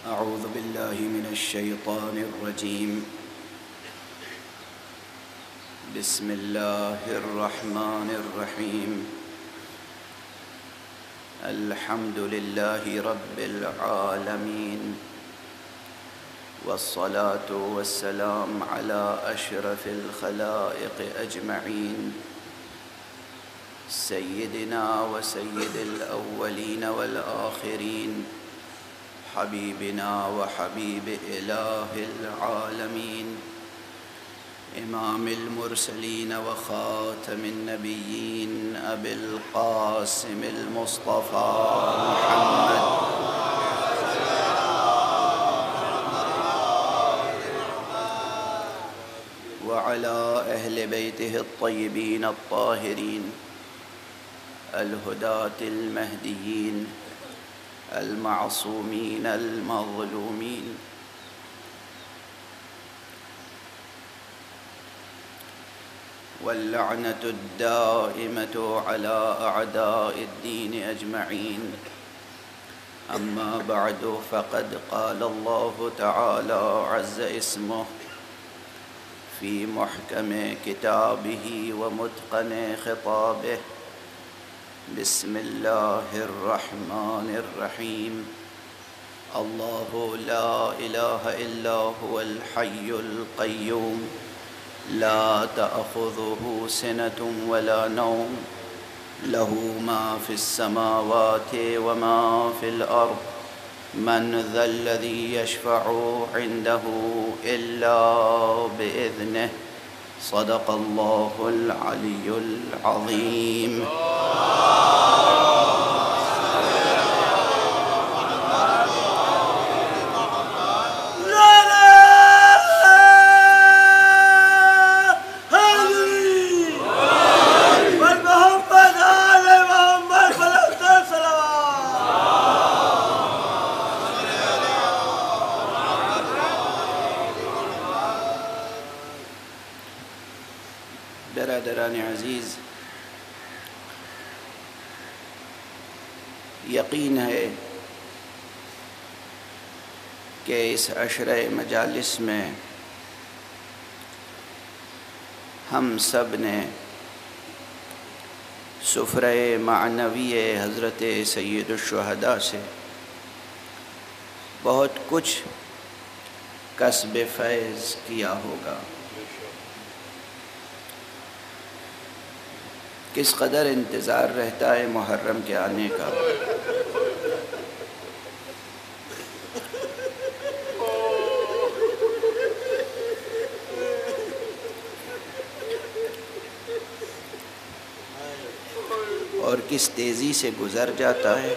أعوذ بالله من الشيطان الرجيم. بسم الله الرحمن الرحيم. الحمد لله رب العالمين، والصلاة والسلام على أشرف الخلائق أجمعين، سيدنا وسيد الأولين والآخرين، حبيبنا وحبيب إله العالمين، إمام المرسلين وخاتم النبيين، أبي القاسم المصطفى محمد وعلى أهل بيته الطيبين الطاهرين الهداة المهديين المعصومين المظلومين، واللعنة الدائمة على أعداء الدين أجمعين. أما بعد، فقد قال الله تعالى عز اسمه في محكم كتابه ومتقن خطابه: بسم الله الرحمن الرحيم. الله لا إله إلا هو الحي القيوم، لا تأخذه سنة ولا نوم، له ما في السماوات وما في الأرض، من ذا الذي يشفع عنده إلا بإذنه. صدق الله العلي العظيم. برادران عزیز، یقین ہے کہ اس عشرہ مجالس میں ہم سب نے سفرہ معنوی حضرت سید الشہداء سے بہت کچھ کسب فیض کیا ہوگا۔ کس قدر انتظار رہتا ہے محرم کے آنے کا۔ اور کس تیزی سے گزر جاتا ہے۔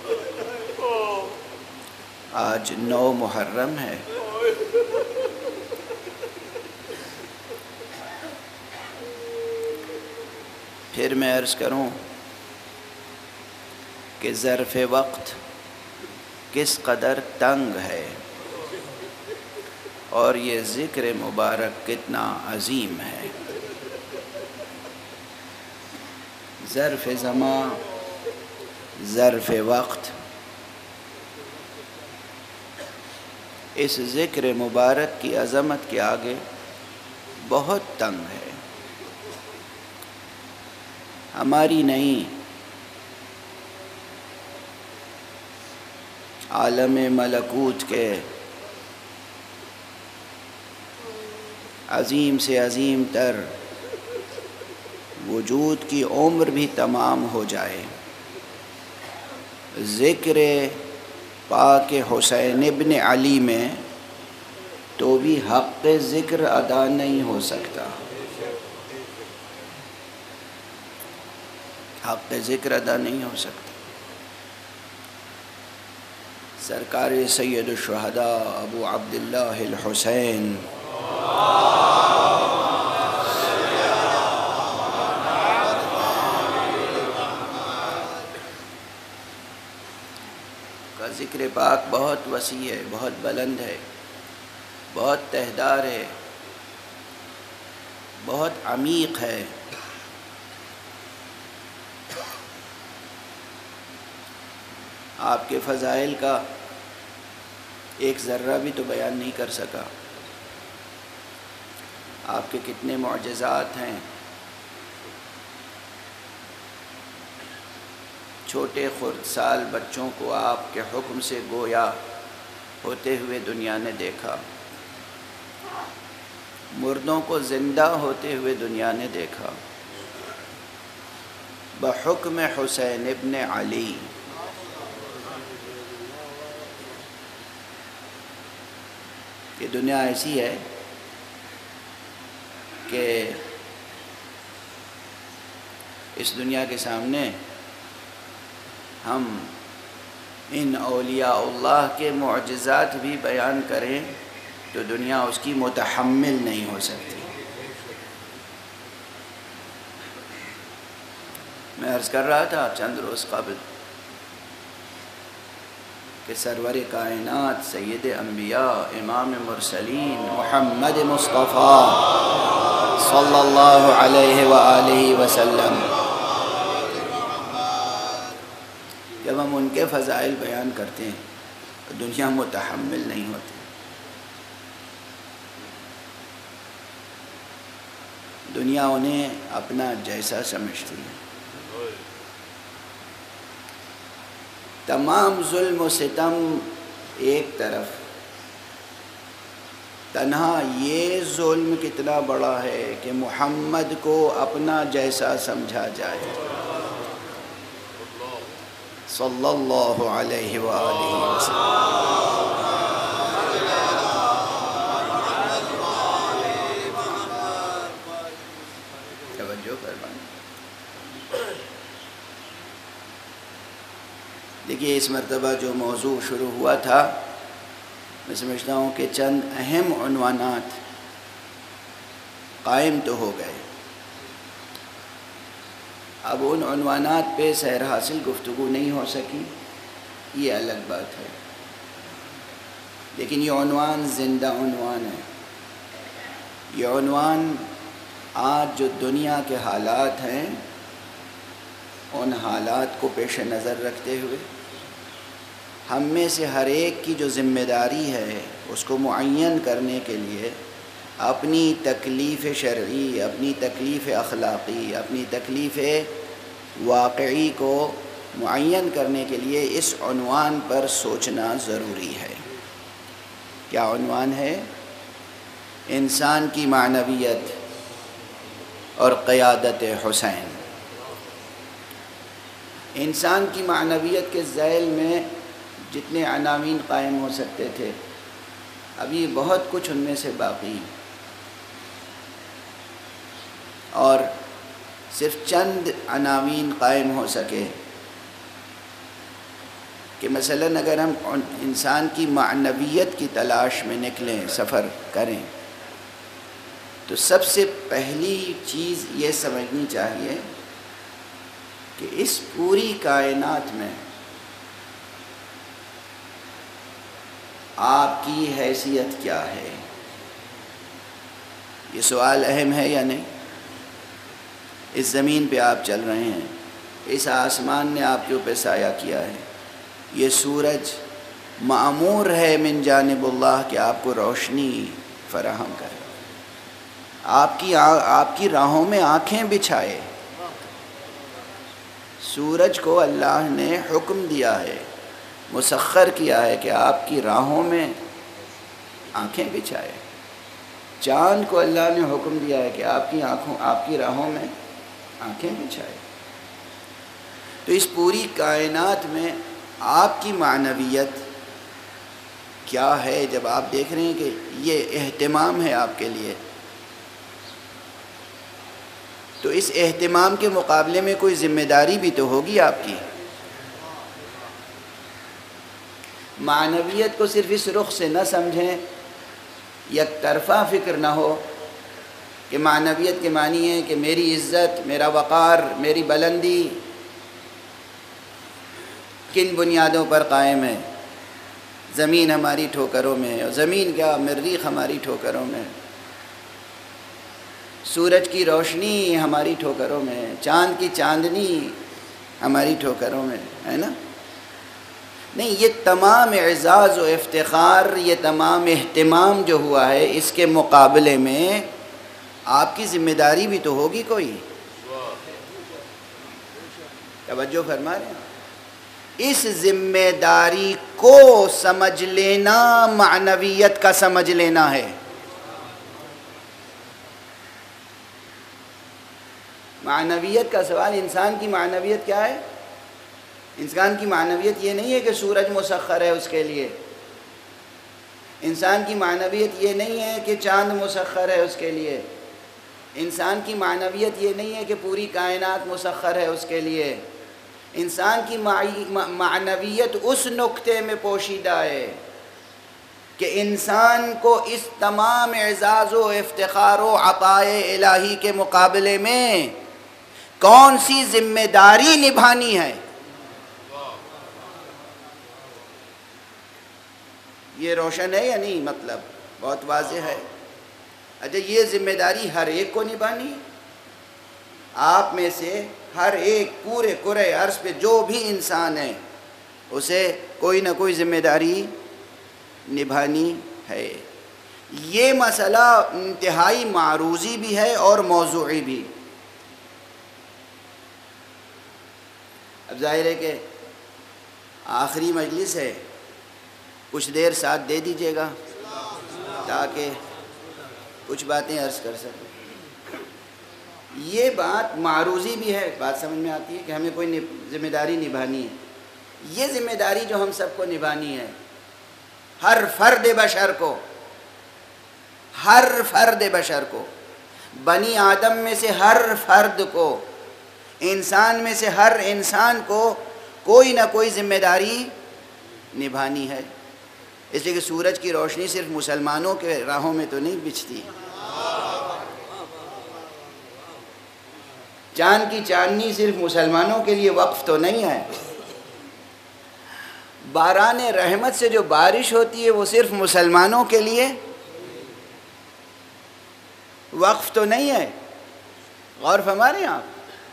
آج 9 محرم ہے۔ پھر میں عرض کروں کہ ظرف وقت کس قدر تنگ ہے اور یہ ذکر مبارک کتنا عظیم ہے۔ ظرف زمان، ظرف وقت اس ذکر مبارک کی عظمت کے آگے بہت تنگ ہے۔ ہماری نہیں، عالم ملکوت کے عظیم سے عظیم تر وجود کی عمر بھی تمام ہو جائے، ذکر پاک حسین ابن علی میں تو بھی حق ذکر ادا نہیں ہو سکتا، حق ذکر ادا نہیں ہو سکتا۔ سرکار سید الشہداء ابو عبداللہ الحسین کا ذکر پاک بہت وسیع ہے، بہت بلند ہے، بہت تہدار ہے، بہت عمیق ہے۔ آپ کے فضائل کا ایک ذرہ بھی تو بیان نہیں کر سکا۔ آپ کے کتنے معجزات ہیں، چھوٹے خردسال بچوں کو آپ کے حکم سے گویا ہوتے ہوئے دنیا نے دیکھا، مردوں کو زندہ ہوتے ہوئے دنیا نے دیکھا، بحکم حسین ابن علی۔ یہ دنیا ایسی ہے کہ اس دنیا کے سامنے ہم ان اولیاء اللہ کے معجزات بھی بیان کریں تو دنیا اس کی متحمل نہیں ہو سکتی۔ میں عرض کر رہا تھا چند روز قبل کہ سرور کائنات سید انبیاء امام مرسلین محمد مصطفیٰ صلی اللہ علیہ وآلہ وسلم، جب ہم ان کے فضائل بیان کرتے ہیں تو دنیا متحمل نہیں ہوتی۔ دنیا انہیں اپنا جیسا سمجھتی ہے۔ تمام ظلم و ستم ایک طرف، تنہا یہ ظلم کتنا بڑا ہے کہ محمد کو اپنا جیسا سمجھا جائے صلی اللہ علیہ وآلہ وسلم۔ توجہ فرمائیں۔ دیکھیے اس مرتبہ جو موضوع شروع ہوا تھا، میں سمجھتا ہوں کہ چند اہم عنوانات قائم تو ہو گئے، اب ان عنوانات پہ سیر حاصل گفتگو نہیں ہو سکی، یہ الگ بات ہے، لیکن یہ عنوان زندہ عنوان ہے۔ یہ عنوان آج جو دنیا کے حالات ہیں ان حالات کو پیش نظر رکھتے ہوئے ہم میں سے ہر ایک کی جو ذمہ داری ہے اس کو معین کرنے کے لیے اپنی تکلیف شرعی، اپنی تکلیف اخلاقی، اپنی تکلیف واقعی کو معین کرنے کے لیے اس عنوان پر سوچنا ضروری ہے۔ کیا عنوان ہے؟ انسان کی معنویت اور قیادت حسین۔ انسان کی معنویت کے ذیل میں جتنے عناوین قائم ہو سکتے تھے، ابھی بہت کچھ ان میں سے باقی، اور صرف چند عناوین قائم ہو سکے کہ مثلاً اگر ہم انسان کی معنویت کی تلاش میں نکلیں، سفر کریں، تو سب سے پہلی چیز یہ سمجھنی چاہیے کہ اس پوری کائنات میں آپ کی حیثیت کیا ہے؟ یہ سوال اہم ہے یا نہیں؟ اس زمین پہ آپ چل رہے ہیں، اس آسمان نے آپ کے اوپر سایہ کیا ہے، یہ سورج مأمور ہے من جانب اللہ کہ آپ کو روشنی فراہم کرے، آپ کی راہوں میں آنکھیں بچھائے۔ سورج کو اللہ نے حکم دیا ہے، مسخر کیا ہے کہ آپ کی راہوں میں آنکھیں بچھائے۔ چاند کو اللہ نے حکم دیا ہے کہ آپ کی راہوں میں آنکھیں بچھائے۔ تو اس پوری کائنات میں آپ کی معنویت کیا ہے؟ جب آپ دیکھ رہے ہیں کہ یہ اہتمام ہے آپ کے لیے، تو اس اہتمام کے مقابلے میں کوئی ذمہ داری بھی تو ہوگی آپ کی۔ معنویت کو صرف اس رخ سے نہ سمجھیں، یک طرفہ فکر نہ ہو کہ معنویت کے معنی ہے کہ میری عزت، میرا وقار، میری بلندی کن بنیادوں پر قائم ہے؟ زمین ہماری ٹھوکروں میں ہے، اور زمین کیا، مریخ ہماری ٹھوکروں میں، سورج کی روشنی ہماری ٹھوکروں میں، چاند کی چاندنی ہماری ٹھوکروں میں ہے نا۔ نہیں، یہ تمام اعزاز و افتخار، یہ تمام اہتمام جو ہوا ہے، اس کے مقابلے میں آپ کی ذمہ داری بھی تو ہوگی کوئی. توجہ فرما رہے ہیں؟ اس ذمہ داری کو سمجھ لینا معنویت کا سمجھ لینا ہے. معنویت کا سوال، انسان کی معنویت کیا ہے؟ انسان کی معنویت یہ نہیں ہے کہ سورج مسخر ہے اس کے لیے. انسان کی معنویت یہ نہیں ہے کہ چاند مسخر ہے اس کے لیے. انسان کی معنویت یہ نہیں ہے کہ پوری کائنات مسخر ہے اس کے لیے. انسان کی معنویت اس نقطے میں پوشیدہ ہے کہ انسان کو اس تمام اعزاز و افتخار و عطائے الہی کے مقابلے میں کون سی ذمہ داری نبھانی ہے. یہ روشن ہے یا نہیں؟ مطلب بہت واضح ہے. اچھا، یہ ذمہ داری ہر ایک کو نبھانی ہے. آپ میں سے ہر ایک پورے کرۂ ارض پہ جو بھی انسان ہے اسے کوئی نہ کوئی ذمہ داری نبھانی ہے. یہ مسئلہ انتہائی معروضی بھی ہے اور موضوعی بھی. اب ظاہر ہے کہ آخری مجلس ہے، کچھ دیر ساتھ دے دیجیے گا تاکہ کچھ باتیں عرض کر سکیں. یہ بات معروضی بھی ہے، بات سمجھ میں آتی ہے کہ ہمیں کوئی ذمہ داری نبھانی ہے. یہ ذمہ داری جو ہم سب کو نبھانی ہے، ہر فرد بشر کو، ہر فرد بشر کو، بنی آدم میں سے ہر فرد کو، انسان میں سے ہر انسان کو کوئی نہ کوئی ذمہ داری نبھانی ہے. اس لیے کہ سورج کی روشنی صرف مسلمانوں کے راہوں میں تو نہیں بچھتی، چاند کی چاندنی صرف مسلمانوں کے لیے وقف تو نہیں ہے، باران رحمت سے جو بارش ہوتی ہے وہ صرف مسلمانوں کے لیے وقف تو نہیں ہے. غور فرما رہے ہیں آپ؟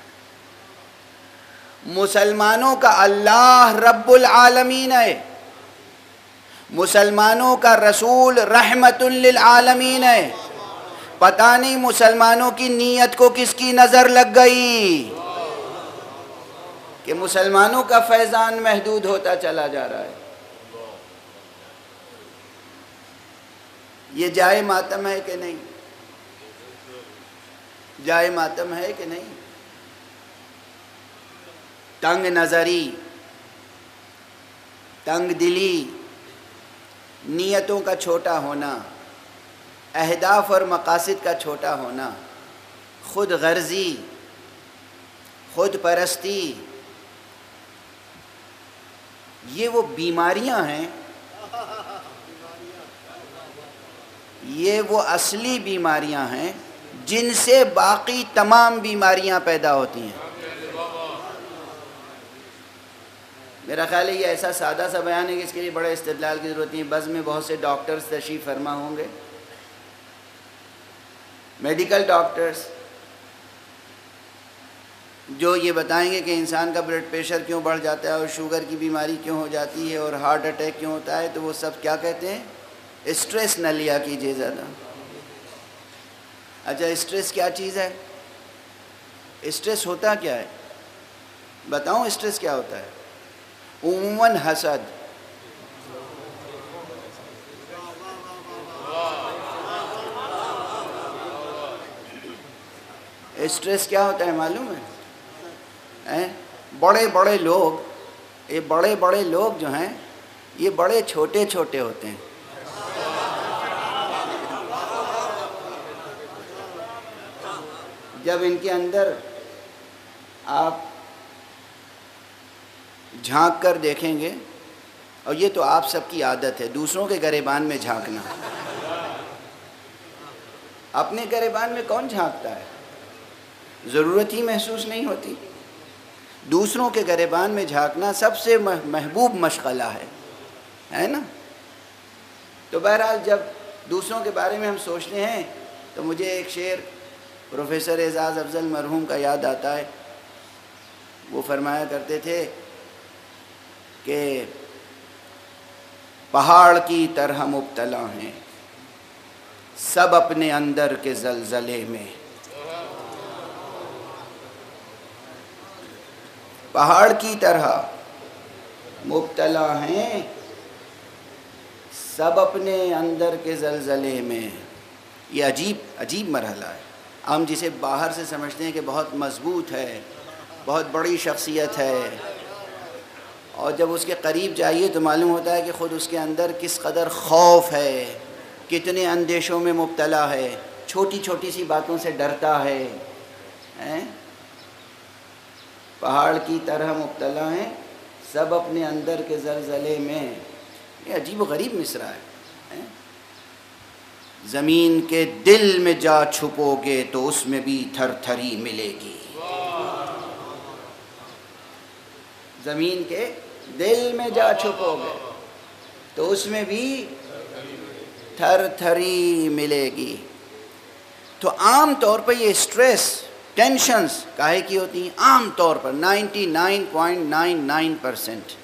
مسلمانوں کا اللہ رب العالمین ہے، مسلمانوں کا رسول رحمت للعالمین ہے. پتہ نہیں مسلمانوں کی نیت کو کس کی نظر لگ گئی کہ مسلمانوں کا فیضان محدود ہوتا چلا جا رہا ہے. یہ جائے ماتم ہے کہ نہیں؟ جائے ماتم ہے کہ نہیں؟ تنگ نظری، تنگ دلی، نیتوں کا چھوٹا ہونا، اہداف اور مقاصد کا چھوٹا ہونا، خود غرضی، خود پرستی، یہ وہ بیماریاں ہیں، یہ وہ اصلی بیماریاں ہیں جن سے باقی تمام بیماریاں پیدا ہوتی ہیں. میرا خیال ہے یہ ایسا سادہ سا بیان ہے کہ اس کے لیے بڑے استدلال کی ضرورت نہیں. بس میں بہت سے ڈاکٹرز تشریف فرما ہوں گے، میڈیکل ڈاکٹرز، جو یہ بتائیں گے کہ انسان کا بلڈ پریشر کیوں بڑھ جاتا ہے اور شوگر کی بیماری کیوں ہو جاتی ہے اور ہارٹ اٹیک کیوں ہوتا ہے. تو وہ سب کیا کہتے ہیں؟ اسٹریس نہ لیا کیجیے زیادہ. اچھا، اسٹریس کیا چیز ہے؟ اسٹریس ہوتا کیا ہے؟ بتاؤں اسٹریس کیا ہوتا ہے؟ عموماً حسد. اسٹریس کیا ہوتا ہے معلوم ہے؟ بڑے بڑے لوگ، یہ بڑے بڑے لوگ جو ہیں یہ بڑے چھوٹے چھوٹے ہوتے ہیں. جب ان کے اندر آپ جھانک کر دیکھیں گے، اور یہ تو آپ سب کی عادت ہے دوسروں کے گریبان میں جھانکنا. اپنے گریبان میں کون جھانکتا ہے؟ ضرورت ہی محسوس نہیں ہوتی. دوسروں کے گریبان میں جھانکنا سب سے محبوب مشغلہ ہے نا. تو بہرحال جب دوسروں کے بارے میں ہم سوچتے ہیں تو مجھے ایک شعر پروفیسر اعزاز افضل مرحوم کا یاد آتا ہے. وہ فرمایا کرتے تھے کہ پہاڑ کی طرح مبتلا ہیں سب اپنے اندر کے زلزلے میں. پہاڑ کی طرح مبتلا ہیں سب اپنے اندر کے زلزلے میں. یہ عجیب مرحلہ ہے. ہم جسے باہر سے سمجھتے ہیں کہ بہت مضبوط ہے, بہت بڑی شخصیت ہے, اور جب اس کے قریب جائیے تو معلوم ہوتا ہے کہ خود اس کے اندر کس قدر خوف ہے, کتنے اندیشوں میں مبتلا ہے, چھوٹی چھوٹی سی باتوں سے ڈرتا ہے. پہاڑ کی طرح مبتلا ہیں سب اپنے اندر کے زلزلے میں. یہ عجیب و غریب مصرع ہے. زمین کے دل میں جا چھپو گے تو اس میں بھی تھر تھری ملے گی. زمین کے دل میں جا چھپو گے تو اس میں بھی تھر تھری ملے گی. تو عام طور پر یہ سٹریس, ٹینشنز کاہے کی ہوتی ہیں؟ عام طور پر 99.99%.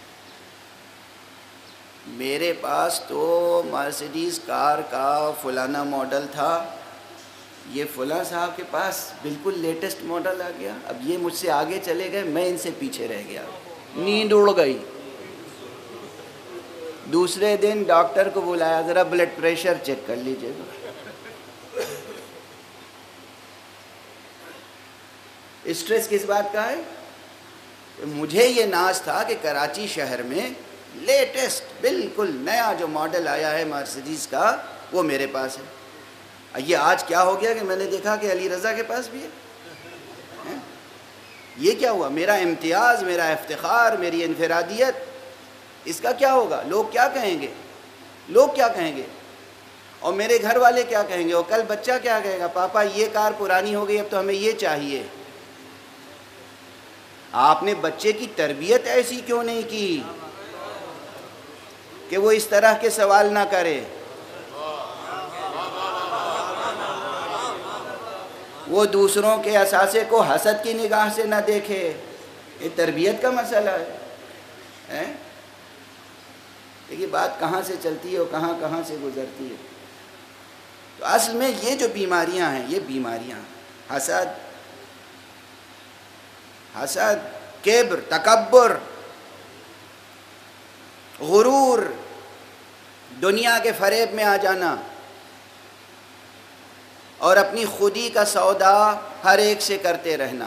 میرے پاس تو مرسیڈیز کار کا فلانا ماڈل تھا, یہ فلاں صاحب کے پاس بالکل لیٹسٹ ماڈل آ گیا, اب یہ مجھ سے آگے چلے گئے, میں ان سے پیچھے رہ گیا, نیند اڑ گئی. دوسرے دن ڈاکٹر کو بلایا, ذرا بلڈ پریشر چیک کر لیجیے گا. اسٹریس کس بات کا ہے؟ مجھے یہ ناز تھا کہ کراچی شہر میں لیٹسٹ بالکل نیا جو ماڈل آیا ہے مرسیڈیز کا وہ میرے پاس ہے. یہ آج کیا ہو گیا کہ میں نے دیکھا کہ علی رضا کے پاس بھی ہے. یہ کیا ہوا؟ میرا امتیاز, میرا افتخار, میری انفرادیت, اس کا کیا ہوگا؟ لوگ کیا کہیں گے؟ لوگ کیا کہیں گے؟ اور میرے گھر والے کیا کہیں گے؟ اور کل بچہ کیا کہے گا؟ پاپا یہ کار پرانی ہو گئی, اب تو ہمیں یہ چاہیے. آپ نے بچے کی تربیت ایسی کیوں نہیں کی کہ وہ اس طرح کے سوال نہ کرے؟ وہ دوسروں کے اثاثے کو حسد کی نگاہ سے نہ دیکھے. یہ تربیت کا مسئلہ ہے. دیکھیے بات کہاں سے چلتی ہے اور کہاں سے گزرتی ہے. تو اصل میں یہ جو بیماریاں ہیں, یہ بیماریاں حسد, کبر, تکبر, غرور, دنیا کے فریب میں آ جانا, اور اپنی خودی کا سودا ہر ایک سے کرتے رہنا.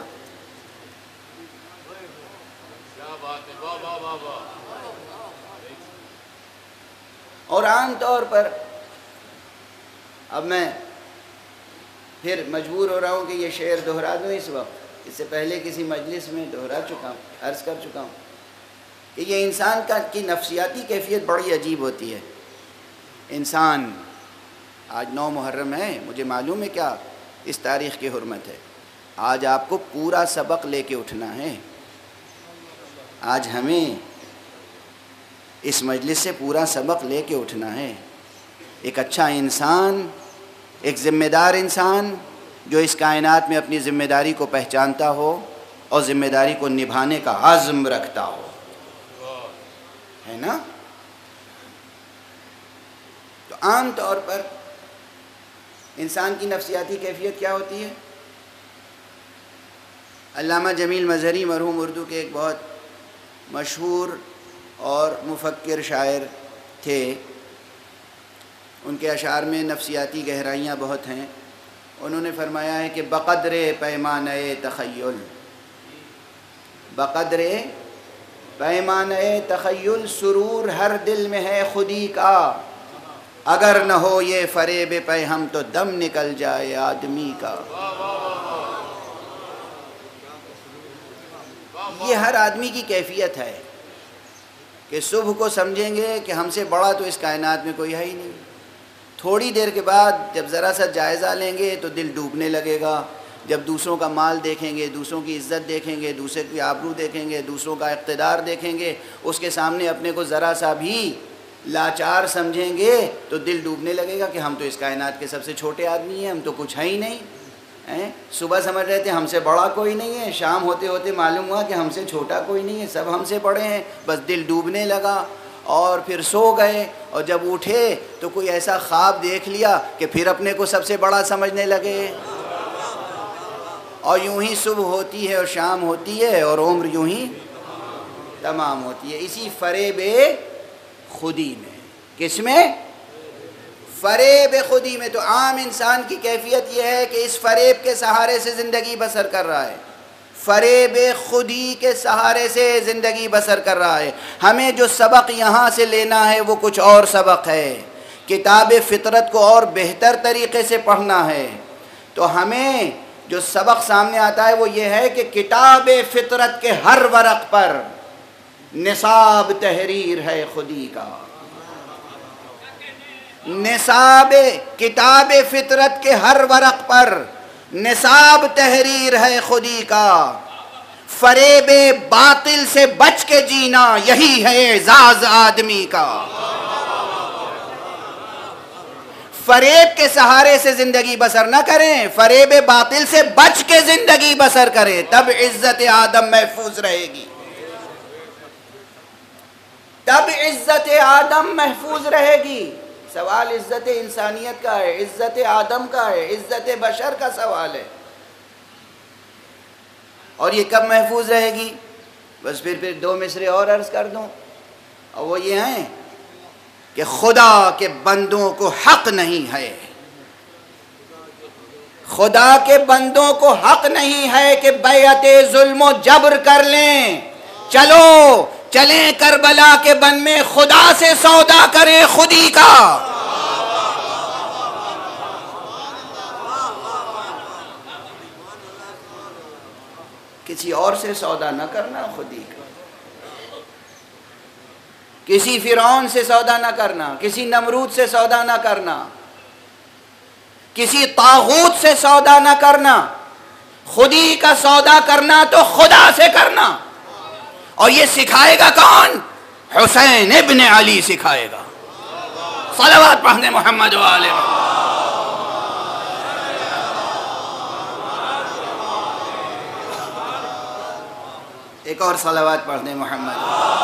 اور عام طور پر اب میں پھر مجبور ہو رہا ہوں کہ یہ شعر دہرا دوں اس وقت. اس سے پہلے کسی مجلس میں دہرا چکا ہوں, عرض کر چکا ہوں کہ یہ انسان کی نفسیاتی کیفیت بڑی عجیب ہوتی ہے. انسان, آج 9 محرم ہے, مجھے معلوم ہے کیا اس تاریخ کی حرمت ہے. آج آپ کو پورا سبق لے کے اٹھنا ہے. آج ہمیں اس مجلس سے پورا سبق لے کے اٹھنا ہے. ایک اچھا انسان, ایک ذمہ دار انسان جو اس کائنات میں اپنی ذمہ داری کو پہچانتا ہو اور ذمہ داری کو نبھانے کا عزم رکھتا ہو, ہے نا. تو عام طور پر انسان کی نفسیاتی کیفیت کیا ہوتی ہے؟ علامہ جمیل مظہری مرحوم اردو کے ایک بہت مشہور اور مفکر شاعر تھے. ان کے اشعار میں نفسیاتی گہرائیاں بہت ہیں. انہوں نے فرمایا ہے کہ بقدر پیمانہ تخیل, بقدر پیمانہ تخیل سرور ہر دل میں ہے خودی کا, اگر نہ ہو یہ فریب پیہم تو دم نکل جائے آدمی کا. یہ ہر آدمی کی کیفیت ہے کہ صبح کو سمجھیں گے کہ ہم سے بڑا تو اس کائنات میں کوئی ہے ہی نہیں. تھوڑی دیر کے بعد جب ذرا سا جائزہ لیں گے تو دل ڈوبنے لگے گا. جب دوسروں کا مال دیکھیں گے, دوسروں کی عزت دیکھیں گے, دوسرے کی آبرو دیکھیں گے, دوسروں کا اقتدار دیکھیں گے, اس کے سامنے اپنے کو ذرا سا بھی لاچار سمجھیں گے تو دل ڈوبنے لگے گا کہ ہم تو اس کائنات کے سب سے چھوٹے آدمی ہیں, ہم تو کچھ ہے ہی نہیں. صبح سمجھ رہے تھے ہم سے بڑا کوئی نہیں ہے, شام ہوتے ہوتے معلوم ہوا کہ ہم سے چھوٹا کوئی نہیں ہے, سب ہم سے بڑے ہیں. بس دل ڈوبنے لگا. اور پھر سو گئے، اور جب اٹھے تو کوئی ایسا خواب دیکھ لیا کہ پھر اپنے کو سب سے بڑا سمجھنے لگے، اور یوں ہی صبح ہوتی ہے اور شام ہوتی ہے اور عمر یوں ہی تمام ہوتی ہے، اسی فریب خودی میں۔ کس میں؟ فریب خودی میں۔ تو عام انسان کی کیفیت یہ ہے کہ اس فریب کے سہارے سے زندگی بسر کر رہا ہے، فریب خودی کے سہارے سے زندگی بسر کر رہا ہے۔ ہمیں جو سبق یہاں سے لینا ہے وہ کچھ اور سبق ہے، کتاب فطرت کو اور بہتر طریقے سے پڑھنا ہے۔ تو ہمیں جو سبق سامنے آتا ہے وہ یہ ہے کہ کتاب فطرت کے ہر ورق پر نصاب تحریر ہے خودی کا، نصاب کتاب فطرت کے ہر ورق پر نصاب تحریر ہے خودی کا۔ فریب باطل سے بچ کے جینا یہی ہے اعزاز آدمی کا۔ فریب کے سہارے سے زندگی بسر نہ کریں، فریب باطل سے بچ کے زندگی بسر کریں، تب عزت آدم محفوظ رہے گی، تب عزت آدم محفوظ رہے گی۔ سوال عزت انسانیت کا ہے، عزت آدم کا ہے، عزت بشر کا سوال ہے، اور یہ کب محفوظ رہے گی؟ بس پھر دو مصرے اور عرض کر دوں، اور وہ یہ ہیں کہ خدا کے بندوں کو حق نہیں ہے، خدا کے بندوں کو حق نہیں ہے کہ بیعت ظلم و جبر کر لیں۔ چلو چلیں کربلا کے بن میں خدا سے سودا کریں خودی کا۔ کسی اور سے سودا نہ کرنا خودی کا، کسی فرعون سے سودا نہ کرنا، کسی نمرود سے سودا نہ کرنا، کسی طاغوت سے سودا نہ کرنا، خودی کا سودا کرنا تو خدا سے کرنا۔ اور یہ سکھائے گا کون؟ حسین ابن علی سکھائے گا۔ صلوات پڑھنے محمد و آلہ محمد۔ ایک اور صلوات پڑھنے محمد۔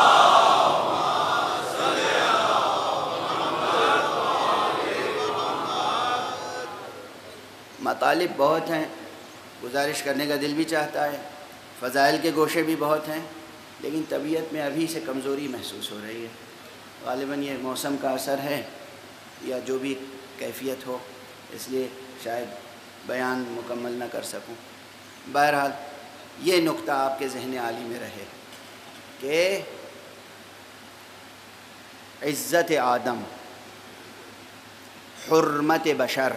مطالب بہت ہیں، گزارش کرنے کا دل بھی چاہتا ہے، فضائل کے گوشے بھی بہت ہیں، لیکن طبیعت میں ابھی سے کمزوری محسوس ہو رہی ہے، غالباً یہ موسم کا اثر ہے یا جو بھی کیفیت ہو، اس لیے شاید بیان مکمل نہ کر سکوں۔ بہرحال یہ نقطہ آپ کے ذہن عالی میں رہے کہ عزت آدم، حرمت بشر،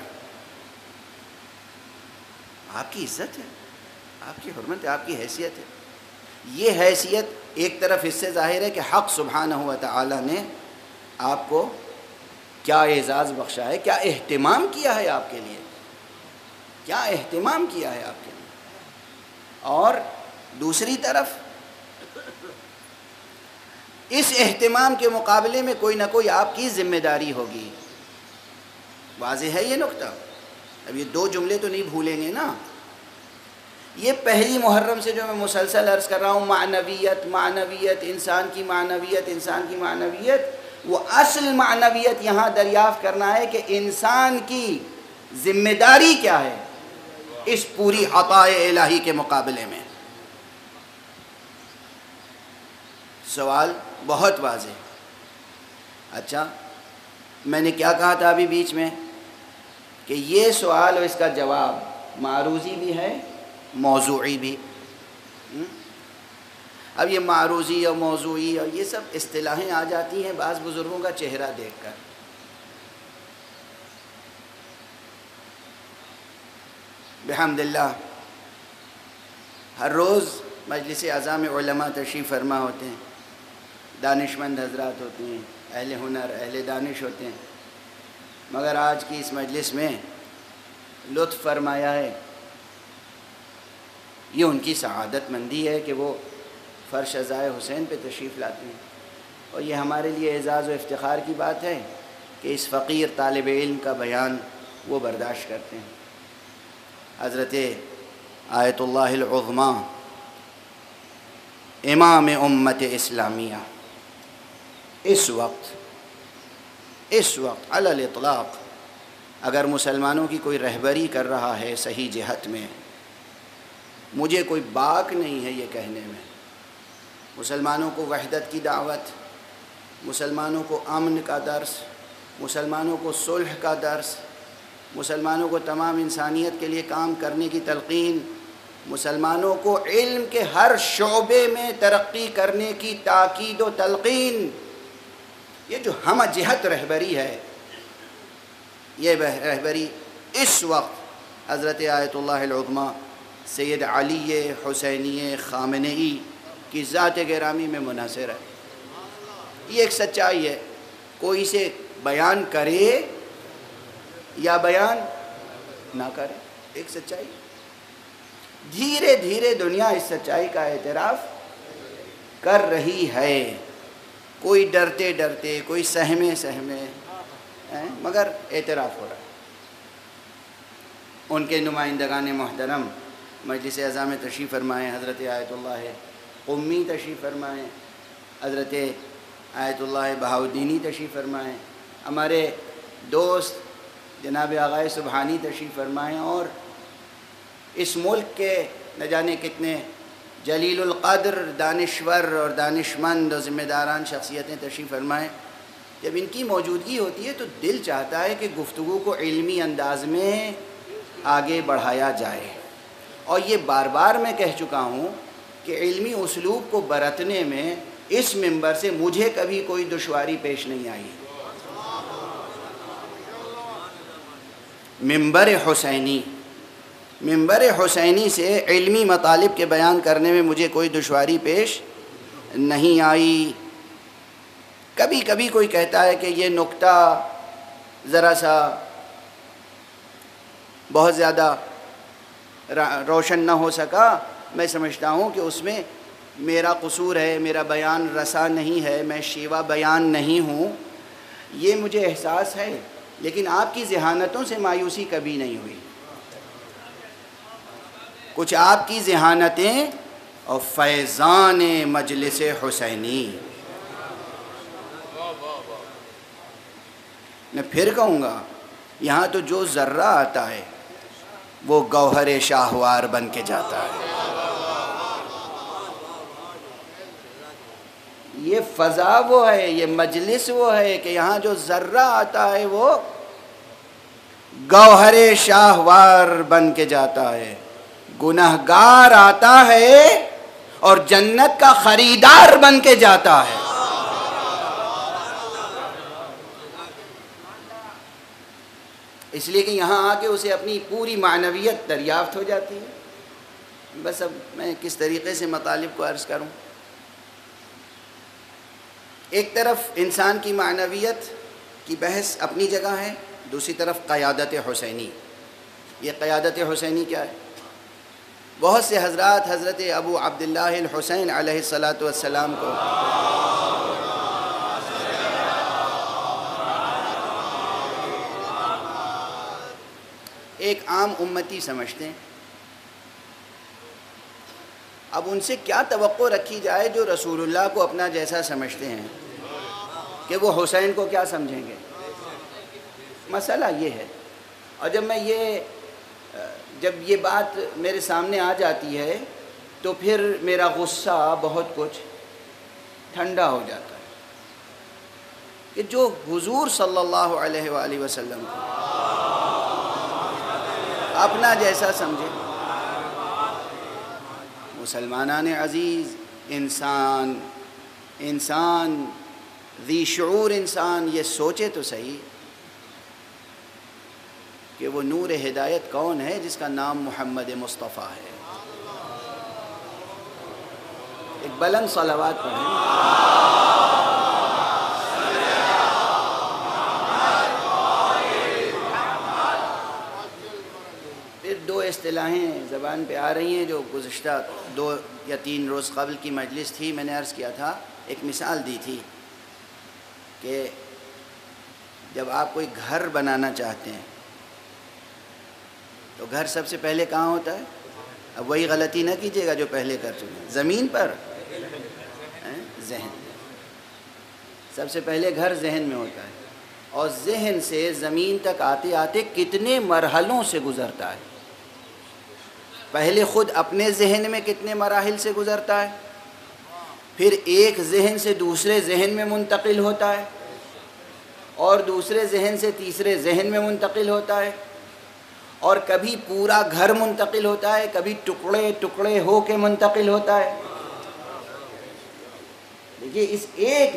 آپ کی عزت ہے، آپ کی حرمت ہے، آپ کی حیثیت ہے۔ یہ حیثیت ایک طرف اس سے ظاہر ہے کہ حق سبحانہ و تعالی نے آپ کو کیا اعزاز بخشا ہے، کیا اہتمام کیا ہے آپ کے لیے، کیا اہتمام کیا ہے آپ کے لیے، اور دوسری طرف اس اہتمام کے مقابلے میں کوئی نہ کوئی آپ کی ذمہ داری ہوگی۔ واضح ہے یہ نقطہ؟ اب یہ دو جملے تو نہیں بھولیں گے نا۔ یہ پہلی محرم سے جو میں مسلسل عرض کر رہا ہوں، معنویت، معنویت، انسان کی معنویت، انسان کی معنویت، وہ اصل معنویت یہاں دریافت کرنا ہے کہ انسان کی ذمہ داری کیا ہے اس پوری عطاء الہی کے مقابلے میں۔ سوال بہت واضح۔ اچھا، میں نے کیا کہا تھا ابھی بیچ میں کہ یہ سوال اور اس کا جواب معروضی بھی ہے، موضوعی بھی۔ اب یہ معروضی اور موضوعی اور یہ سب اصطلاحیں آ جاتی ہیں بعض بزرگوں کا چہرہ دیکھ کر۔ بحمد اللہ ہر روز مجلس اعظام علماء تشریف فرما ہوتے ہیں، دانشمند حضرات ہوتے ہیں، اہل ہنر، اہل دانش ہوتے ہیں، مگر آج کی اس مجلس میں لطف فرمایا ہے۔ یہ ان کی سعادت مندی ہے کہ وہ فرش عزائے حسین پہ تشریف لاتے ہیں، اور یہ ہمارے لیے اعزاز و افتخار کی بات ہے کہ اس فقیر طالب علم کا بیان وہ برداشت کرتے ہیں۔ حضرت آیت اللہ العظمی امام امت اسلامیہ اس وقت علی الاطلاق اگر مسلمانوں کی کوئی رہبری کر رہا ہے صحیح جہت میں، مجھے کوئی باک نہیں ہے یہ کہنے میں، مسلمانوں کو وحدت کی دعوت، مسلمانوں کو امن کا درس، مسلمانوں کو صلح کا درس، مسلمانوں کو تمام انسانیت کے لیے کام کرنے کی تلقین، مسلمانوں کو علم کے ہر شعبے میں ترقی کرنے کی تاکید و تلقین، یہ جو ہم جہت رہبری ہے، یہ رہبری اس وقت حضرت آیت اللہ العظمیٰ سید علی حسینی خامنئی کی ذات گرامی میں منحصر ہے۔ یہ ایک سچائی ہے، کوئی اسے بیان کرے یا بیان نہ کرے، ایک سچائی۔ دھیرے دھیرے دنیا اس سچائی کا اعتراف کر رہی ہے، کوئی ڈرتے ڈرتے، کوئی سہمے سہمے، مگر اعتراف ہو رہا ہے۔ ان کے نمائندگان محترم مجلس اعظام میں تشریف فرمائیں، حضرت آیت اللہ قمی تشریف فرمائیں، حضرت آیت اللہ بہاؤالدینی تشریف فرمائیں، ہمارے دوست جناب آغائے سبحانی تشریف فرمائیں، اور اس ملک کے نہ جانے کتنے جلیل القدر دانشور اور دانشمند اور ذمہ داران شخصیتیں تشریف فرمائیں۔ جب ان کی موجودگی ہوتی ہے تو دل چاہتا ہے کہ گفتگو کو علمی انداز میں آگے بڑھایا جائے، اور یہ بار بار میں کہہ چکا ہوں کہ علمی اسلوب کو برتنے میں اس منبر سے مجھے کبھی کوئی دشواری پیش نہیں آئی۔ منبر حسینی سے علمی مطالب کے بیان کرنے میں مجھے کوئی دشواری پیش نہیں آئی۔ کبھی کبھی کوئی کہتا ہے کہ یہ نکتہ ذرا سا بہت زیادہ روشن نہ ہو سکا، میں سمجھتا ہوں کہ اس میں میرا قصور ہے، میرا بیان رسا نہیں ہے، میں شیوا بیان نہیں ہوں، یہ مجھے احساس ہے، لیکن آپ کی ذہانتوں سے مایوسی کبھی نہیں ہوئی۔ کچھ آپ کی ذہانتیں اور فیضان مجلس حسینی، میں پھر کہوں گا، یہاں تو جو ذرہ آتا ہے وہ گوہر شاہوار بن کے جاتا ہے۔ یہ فضا وہ ہے، یہ مجلس وہ ہے کہ یہاں جو ذرہ آتا ہے وہ گوہر شاہوار بن کے جاتا ہے۔ گنہگار آتا ہے اور جنت کا خریدار بن کے جاتا ہے۔ اس لیے کہ یہاں آ کے اسے اپنی پوری معنویت دریافت ہو جاتی ہے۔ بس اب میں کس طریقے سے مطالب کو عرض کروں۔ ایک طرف انسان کی معنویت کی بحث اپنی جگہ ہے، دوسری طرف قیادت حسینی۔ یہ قیادت حسینی کیا ہے؟ بہت سے حضرات حضرت ابو عبداللہ الحسین علیہ السلام کو ایک عام امتی سمجھتے ہیں۔ اب ان سے کیا توقع رکھی جائے جو رسول اللہ کو اپنا جیسا سمجھتے ہیں، کہ وہ حسین کو کیا سمجھیں گے؟ مسئلہ یہ ہے۔ اور جب یہ بات میرے سامنے آ جاتی ہے تو پھر میرا غصہ بہت کچھ ٹھنڈا ہو جاتا ہے کہ جو حضور صلی اللہ علیہ وآلہ وسلم کو اپنا جیسا سمجھے، مسلمانان عزیز، انسان ذی شعور انسان یہ سوچے تو صحیح کہ وہ نور ہدایت کون ہے جس کا نام محمد مصطفیٰ ہے۔ ایک بلند صلوات پڑھیں۔ پھر دو اصطلاحیں زبان پہ آ رہی ہیں جو گزشتہ 2 یا 3 روز قبل کی مجلس تھی، میں نے عرض کیا تھا، ایک مثال دی تھی کہ جب آپ کوئی گھر بنانا چاہتے ہیں تو گھر سب سے پہلے کہاں ہوتا ہے؟ اب وہی غلطی نہ کیجیے گا جو پہلے کر چکے ہیں، زمین پر، ذہن۔ سب سے پہلے گھر ذہن میں ہوتا ہے، اور ذہن سے زمین تک آتے آتے کتنے مرحلوں سے گزرتا ہے. پہلے خود اپنے ذہن میں کتنے مراحل سے گزرتا ہے، پھر ایک ذہن سے دوسرے ذہن میں منتقل ہوتا ہے، اور دوسرے ذہن سے تیسرے ذہن میں منتقل ہوتا ہے، اور کبھی پورا گھر منتقل ہوتا ہے، کبھی ٹکڑے ٹکڑے ہو کے منتقل ہوتا ہے. دیکھیے اس ایک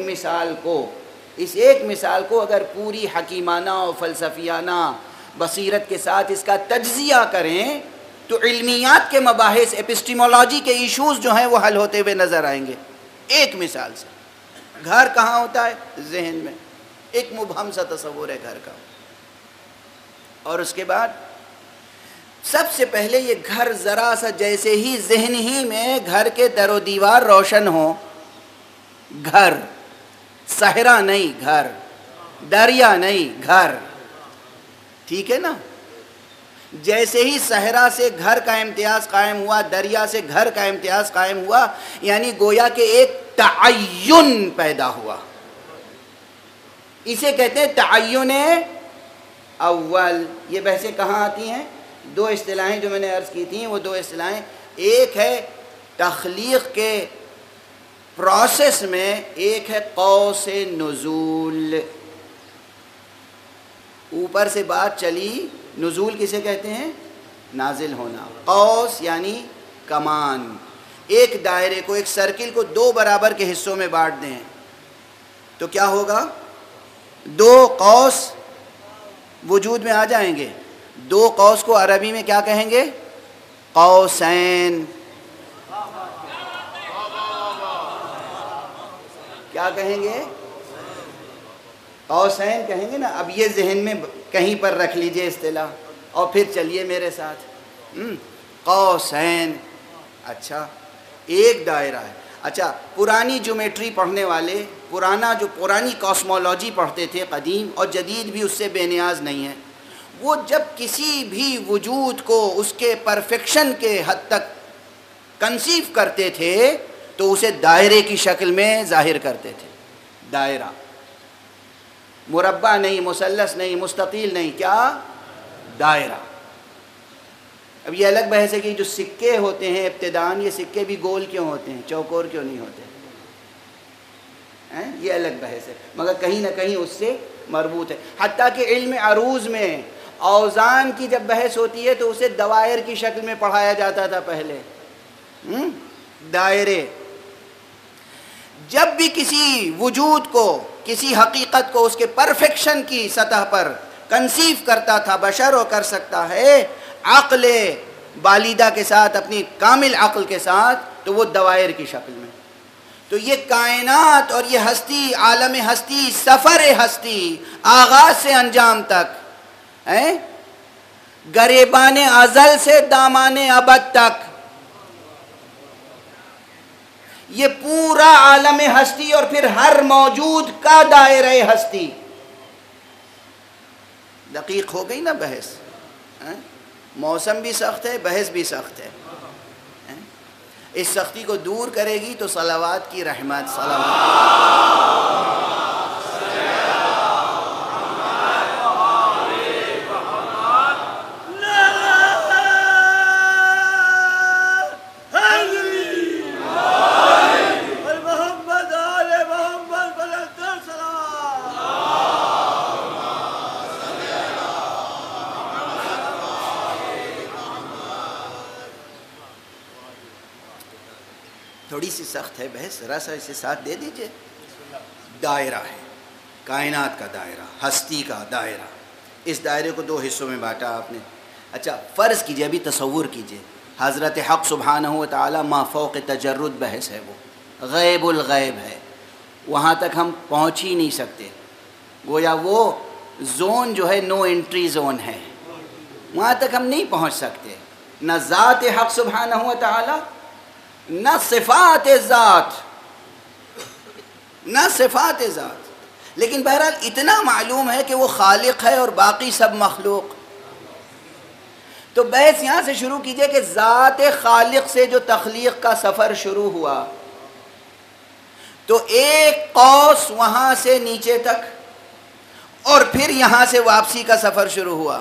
مثال کو اگر پوری حکیمانہ اور فلسفیانہ بصیرت کے ساتھ اس کا تجزیہ کریں تو علمیات کے مباحث، ایپسٹیمولوجی کے ایشوز جو ہیں وہ حل ہوتے ہوئے نظر آئیں گے. ایک مثال سے گھر کہاں ہوتا ہے؟ ذہن میں. ایک مبہم سا تصور ہے گھر کا. اور اس کے بعد سب سے پہلے یہ گھر ذرا سا جیسے ہی ذہن ہی میں گھر کے در و دیوار روشن ہو، گھر، صحرا نہیں گھر، دریا نہیں گھر، ٹھیک ہے نا؟ جیسے ہی صحرا سے گھر کا امتیاز قائم ہوا، دریا سے گھر کا امتیاز قائم ہوا، یعنی گویا کہ ایک تعین پیدا ہوا. اسے کہتے ہیں تعین اول. یہ بحثیں کہاں آتی ہیں؟ دو اصطلاحیں جو میں نے عرض کی تھیں، وہ دو اصطلاحیں، ایک ہے تخلیق کے پروسیس میں، ایک ہے قوس نزول. اوپر سے بات چلی، نزول کسے کہتے ہیں؟ نازل ہونا. قوس یعنی کمان. ایک دائرے کو، ایک سرکل کو دو برابر کے حصوں میں بانٹ دیں تو کیا ہوگا؟ دو قوس وجود میں آ جائیں گے. دو قوس کو عربی میں کیا کہیں گے؟ قوسین. کیا کہیں گے؟ قوسین کہیں گے نا. اب یہ ذہن میں کہیں پر رکھ لیجئے اصطلاح اور پھر چلیے میرے ساتھ. قوسین. اچھا ایک دائرہ ہے. اچھا پرانی جیومیٹری پڑھنے والے، پرانی کاسمولوجی پڑھتے تھے قدیم، اور جدید بھی اس سے بے نیاز نہیں ہے، وہ جب کسی بھی وجود کو اس کے پرفیکشن کے حد تک کنسیو کرتے تھے تو اسے دائرے کی شکل میں ظاہر کرتے تھے. دائرہ، مربع نہیں، مثلث نہیں، مستطیل نہیں، کیا؟ دائرہ. اب یہ الگ بحث ہے کہ جو سکے ہوتے ہیں ابتداءً، یہ سکے بھی گول کیوں ہوتے ہیں، چوکور کیوں نہیں ہوتے؟ یہ الگ بحث ہے، مگر کہیں نہ کہیں اس سے مربوط ہے. حتیٰ کہ علم عروض میں اوزان کی جب بحث ہوتی ہے تو اسے دوائر کی شکل میں پڑھایا جاتا تھا پہلے. دائرے. جب بھی کسی وجود کو، کسی حقیقت کو اس کے پرفیکشن کی سطح پر کنسیو کرتا تھا بشر، اور کر سکتا ہے عقل بالیدہ کے ساتھ، اپنی کامل عقل کے ساتھ، تو وہ دوائر کی شکل میں. تو یہ کائنات اور یہ ہستی، عالم ہستی، سفر ہستی آغاز سے انجام تک، گریبان ازل سے دامان ابد تک، یہ پورا عالم ہستی اور پھر ہر موجود کا دائرہ ہستی. دقیق ہو گئی نا بحث؟ موسم بھی سخت ہے، بحث بھی سخت ہے. اس سختی کو دور کرے گی تو صلوات کی رحمت. صلوات. تھوڑی سی سخت ہے بحث، ذرا سا اسے ساتھ دے دیجئے. دائرہ ہے، کائنات کا دائرہ، ہستی کا دائرہ. اس دائرے کو دو حصوں میں بانٹا آپ نے. اچھا فرض کیجئے، ابھی تصور کیجئے، حضرت حق سبحانہ و تعالی ما فوق تجرد بحث ہے، وہ غیب الغیب ہے، وہاں تک ہم پہنچ ہی نہیں سکتے. گویا وہ زون جو ہے نو انٹری زون ہے، وہاں تک ہم نہیں پہنچ سکتے. نہ ذات حق سبحانہ و تعالی، نہ صفات ذات، نہ صفات ذات. لیکن بہرحال اتنا معلوم ہے کہ وہ خالق ہے اور باقی سب مخلوق. تو بحث یہاں سے شروع کیجئے کہ ذات خالق سے جو تخلیق کا سفر شروع ہوا، تو ایک قوس وہاں سے نیچے تک، اور پھر یہاں سے واپسی کا سفر شروع ہوا.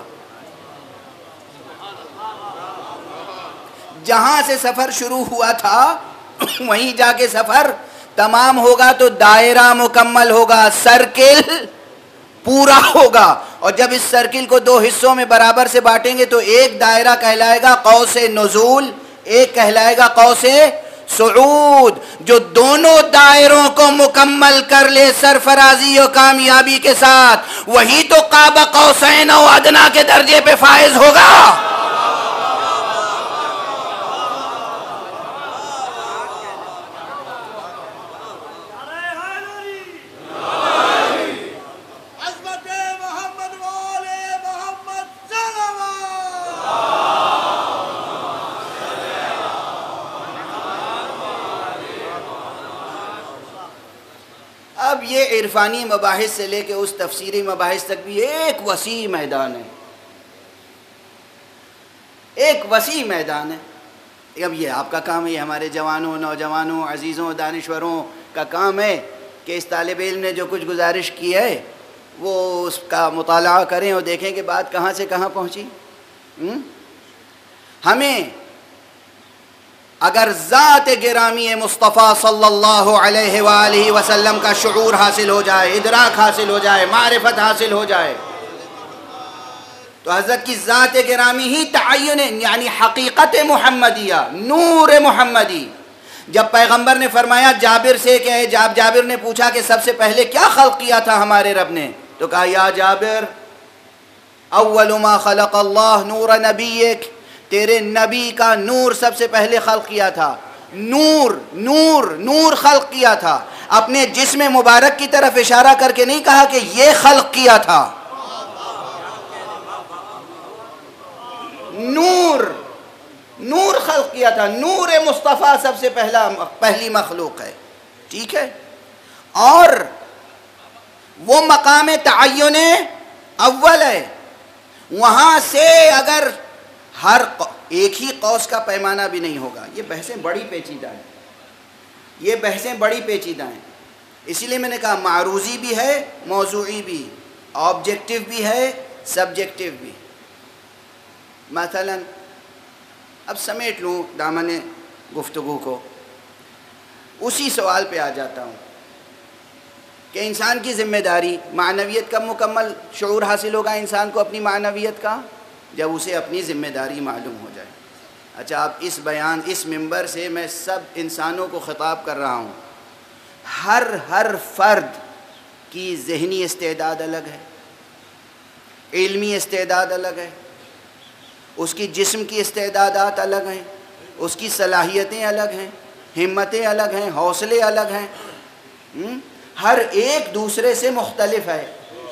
جہاں سے سفر شروع ہوا تھا وہیں جا کے سفر تمام ہوگا تو دائرہ مکمل ہوگا، سرکل پورا ہوگا. اور جب اس سرکل کو دو حصوں میں برابر سے بانٹیں گے تو ایک دائرہ کہلائے گا قوس نزول، ایک کہلائے گا قوس صعود. جو دونوں دائروں کو مکمل کر لے سرفرازی و کامیابی کے ساتھ، وہی تو قاب قوسین و ادنیٰ کے درجے پہ فائز ہوگا. اب یہ عرفانی مباحث سے لے کے اس تفسیری مباحث تک بھی ایک وسیع میدان ہے، ایک وسیع میدان ہے. اب یہ آپ کا کام ہے، یہ ہمارے جوانوں، نوجوانوں، عزیزوں، دانشوروں کا کام ہے کہ اس طالب علم نے جو کچھ گزارش کی ہے وہ اس کا مطالعہ کریں اور دیکھیں کہ بات کہاں سے کہاں پہنچی. ہمیں اگر ذات گرامی مصطفیٰ صلی اللہ علیہ وآلہ وسلم کا شعور حاصل ہو جائے، ادراک حاصل ہو جائے، معرفت حاصل ہو جائے، تو حضرت کی ذات گرامی ہی تعین، یعنی حقیقت محمدیہ، نور محمدی. جب پیغمبر نے فرمایا جابر سے کہ جابر نے پوچھا کہ سب سے پہلے کیا خلق کیا تھا ہمارے رب نے، تو کہا یا جابر اول ما خلق اللہ نور نبیک، تیرے نبی کا نور سب سے پہلے خلق کیا تھا. نور نور نور خلق کیا تھا. اپنے جسم مبارک کی طرف اشارہ کر کے نہیں کہا کہ یہ خلق کیا تھا. نور نور خلق کیا تھا. نور مصطفیٰ سب سے پہلی مخلوق ہے. ٹھیک ہے. اور وہ مقام تعین اول ہے. وہاں سے اگر ہر ایک ہی قوس کا پیمانہ بھی نہیں ہوگا. یہ بحثیں بڑی پیچیدہ ہیں، یہ بحثیں بڑی پیچیدہ ہیں. اسی لیے میں نے کہا معروضی بھی ہے، موضوعی بھی، آبجیکٹیو بھی ہے، سبجیکٹیو بھی. مثلا اب سمیٹ لوں دامن گفتگو کو، اسی سوال پہ آ جاتا ہوں کہ انسان کی ذمہ داری، معنویت کا مکمل شعور حاصل ہوگا انسان کو اپنی معنویت کا جب اسے اپنی ذمہ داری معلوم ہو جائے. اچھا اب اس بیان، اس منبر سے میں سب انسانوں کو خطاب کر رہا ہوں. ہر فرد کی ذہنی استعداد الگ ہے، علمی استعداد الگ ہے، اس کی جسم کی استعدادات الگ ہیں، اس کی صلاحیتیں الگ ہیں، ہمتیں الگ ہیں، حوصلے الگ ہیں. ہر ایک دوسرے سے مختلف ہے.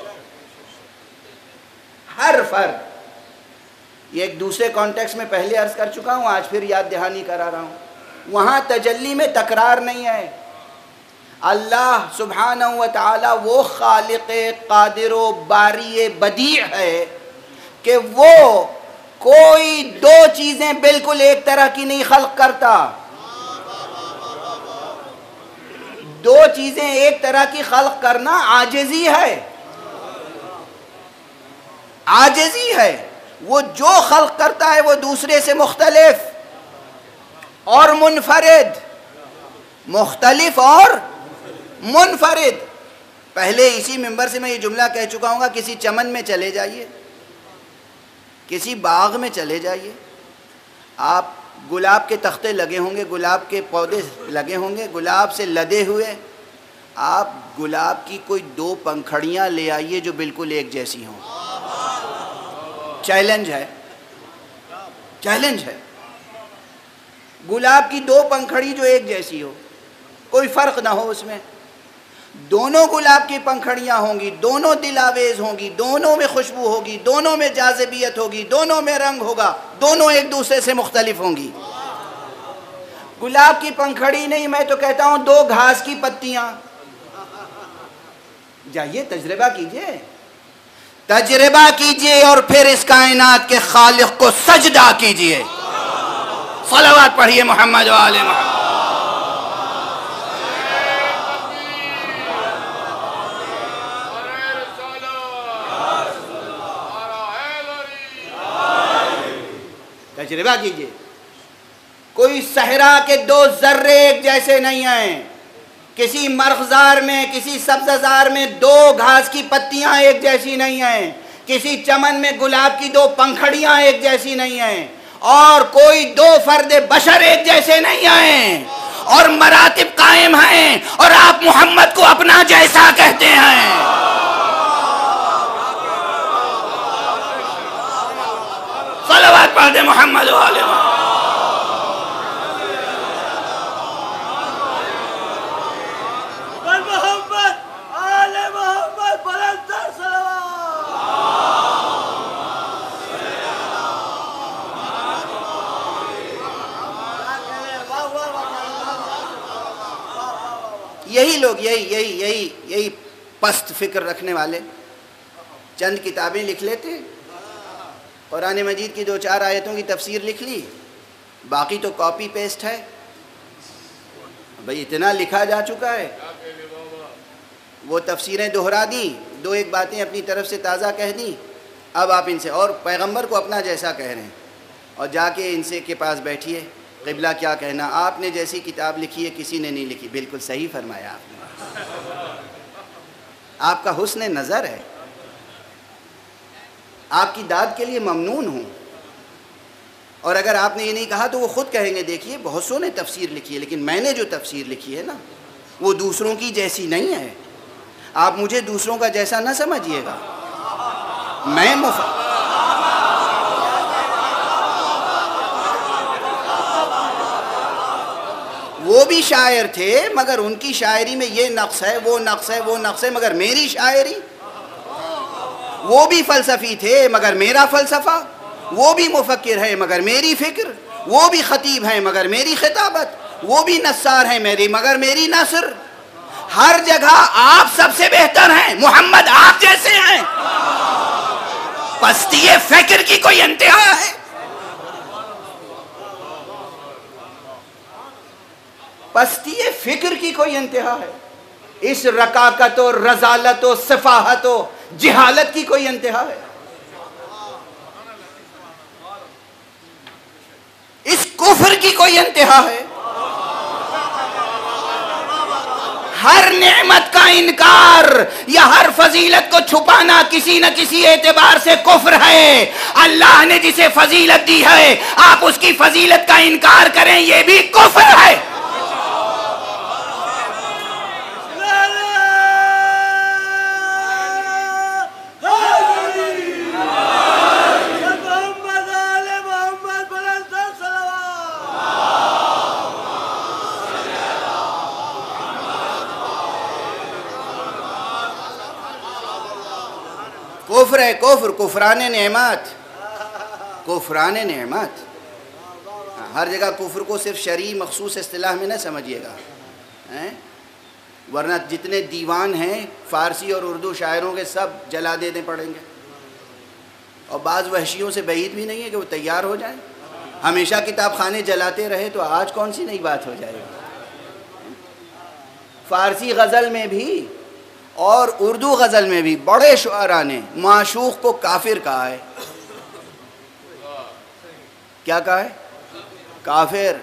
ہر فرد، یہ ایک دوسرے کانٹیکس میں پہلے عرض کر چکا ہوں، آج پھر یاد دہانی کرا رہا ہوں. وہاں تجلی میں تکرار نہیں ہے. اللہ سبحانہ و تعالی وہ خالق قادر و باری بدیع ہے کہ وہ کوئی دو چیزیں بالکل ایک طرح کی نہیں خلق کرتا. دو چیزیں ایک طرح کی خلق کرنا عاجزی ہے، عاجزی ہے. وہ جو خلق کرتا ہے وہ دوسرے سے مختلف اور منفرد، مختلف اور منفرد. پہلے اسی منبر سے میں یہ جملہ کہہ چکا ہوں گا، کسی چمن میں چلے جائیے، کسی باغ میں چلے جائیے، آپ گلاب کے تختے لگے ہوں گے، گلاب کے پودے لگے ہوں گے، گلاب سے لدے ہوئے. آپ گلاب کی کوئی دو پنکھڑیاں لے آئیے جو بالکل ایک جیسی ہوں. چیلنج ہے، چیلنج ہے. گلاب کی دو پنکھڑی جو ایک جیسی ہو، کوئی فرق نہ ہو اس میں. دونوں گلاب کی پنکھڑیاں ہوں گی، دونوں دل آویز ہوں گی، دونوں میں خوشبو ہوگی، دونوں میں جاذبیت ہوگی، دونوں میں رنگ ہوگا، دونوں ایک دوسرے سے مختلف ہوں گی. گلاب کی پنکھڑی نہیں، میں تو کہتا ہوں دو گھاس کی پتیاں. جائیے تجربہ کیجئے، تجربہ کیجئے اور پھر اس کائنات کے خالق کو سجدہ کیجئے. صلوات پڑھیے محمد و آل محمد. تجربہ کیجئے. کوئی صحرا کے 2 ذرے ایک جیسے نہیں ہیں. کسی مرغزار میں کسی سبززار میں 2 گھاس کی پتیاں ایک جیسی نہیں ہیں. کسی چمن میں گلاب کی 2 پنکھڑیاں ایک جیسی نہیں ہیں. اور کوئی 2 فرد بشر ایک جیسے نہیں ہیں. اور مراتب قائم ہیں اور آپ محمد کو اپنا جیسا کہتے ہیں. صلوات پڑھ دے محمد و آل محمد. یہی لوگ یہی پست فکر رکھنے والے چند کتابیں لکھ لیتے. قرآن مجید کی 2-4 آیتوں کی تفسیر لکھ لی, باقی تو کاپی پیسٹ ہے. بھئی اتنا لکھا جا چکا ہے. وہ تفسیریں دہرا دیں, 2-1 باتیں اپنی طرف سے تازہ کہہ دیں. اب آپ ان سے اور پیغمبر کو اپنا جیسا کہہ رہے ہیں, اور جا کے ان سے کے پاس بیٹھیے, قبلہ کیا کہنا, آپ نے جیسی کتاب لکھی ہے کسی نے نہیں لکھی. بالکل صحیح فرمایا آپ نے. آپ کا حسن نظر ہے, آپ کی داد کے لیے ممنون ہوں. اور اگر آپ نے یہ نہیں کہا تو وہ خود کہیں گے دیکھیے بہت سو نے تفسیر لکھی ہے لیکن میں نے جو تفسیر لکھی ہے نا وہ دوسروں کی جیسی نہیں ہے. آپ مجھے دوسروں کا جیسا نہ سمجھیے گا. میں وہ بھی شاعر تھے مگر ان کی شاعری میں یہ نقص ہے, وہ نقص ہے, وہ نقص ہے, مگر میری شاعری. وہ بھی فلسفی تھے مگر میرا فلسفہ. وہ بھی مفکر ہے مگر میری فکر. وہ بھی خطیب ہیں مگر میری خطابت. وہ بھی نثار ہیں مگر میری نثر. ہر جگہ آپ سب سے بہتر ہیں, محمد آپ جیسے ہیں. پستی فکر کی کوئی انتہا ہے؟ پستی فکر کی کوئی انتہا ہے؟ اس رکاکت و رذالت و سفاہت و جہالت کی کوئی انتہا ہے؟ اس کفر کی کوئی انتہا ہے؟ ہر نعمت کا انکار یا ہر فضیلت کو چھپانا کسی نہ کسی اعتبار سے کفر ہے. اللہ نے جسے فضیلت دی ہے آپ اس کی فضیلت کا انکار کریں یہ بھی کفر ہے. کفر ہے کفر, کفران نعمت, کفران نعمت. ہر جگہ کفر کو صرف شرعی مخصوص اصطلاح میں نہ سمجھیے گا, ورنہ جتنے دیوان ہیں فارسی اور اردو شاعروں کے سب جلا دینے پڑیں گے. اور بعض وحشیوں سے بعید بھی نہیں ہے کہ وہ تیار ہو جائیں. ہمیشہ کتاب خانے جلاتے رہے تو آج کون سی نئی بات ہو جائے گی. فارسی غزل میں بھی اور اردو غزل میں بھی بڑے شعراء نے معشوق کو کافر کہا ہے. کیا کہا ہے؟ کافر.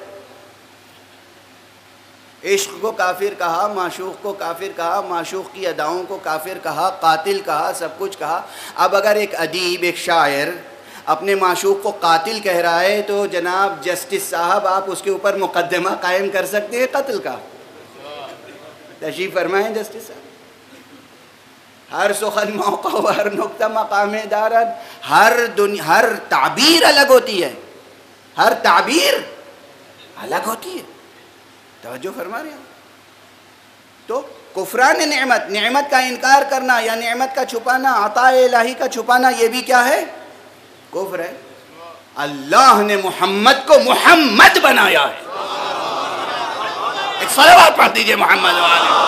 عشق کو کافر کہا, معشوق کو کافر کہا, معشوق کی اداؤں کو کافر کہا, قاتل کہا, سب کچھ کہا. اب اگر ایک ادیب, ایک شاعر اپنے معشوق کو قاتل کہہ رہا ہے تو جناب جسٹس صاحب آپ اس کے اوپر مقدمہ قائم کر سکتے ہیں قتل کا. تشریف فرمائیں جسٹس صاحب. ہر سخن موقع و ہر نقطہ مقام دارد. ہر تعبیر الگ ہوتی ہے, ہر تعبیر الگ ہوتی ہے. توجہ فرما رہے ہیں. تو کفران نعمت, نعمت کا انکار کرنا یا نعمت کا چھپانا, عطا الہی کا چھپانا, یہ بھی کیا ہے؟ کفر ہے. اللہ نے محمد کو محمد بنایا ہے. ایک صلوات پڑھ دیجئے محمد والے.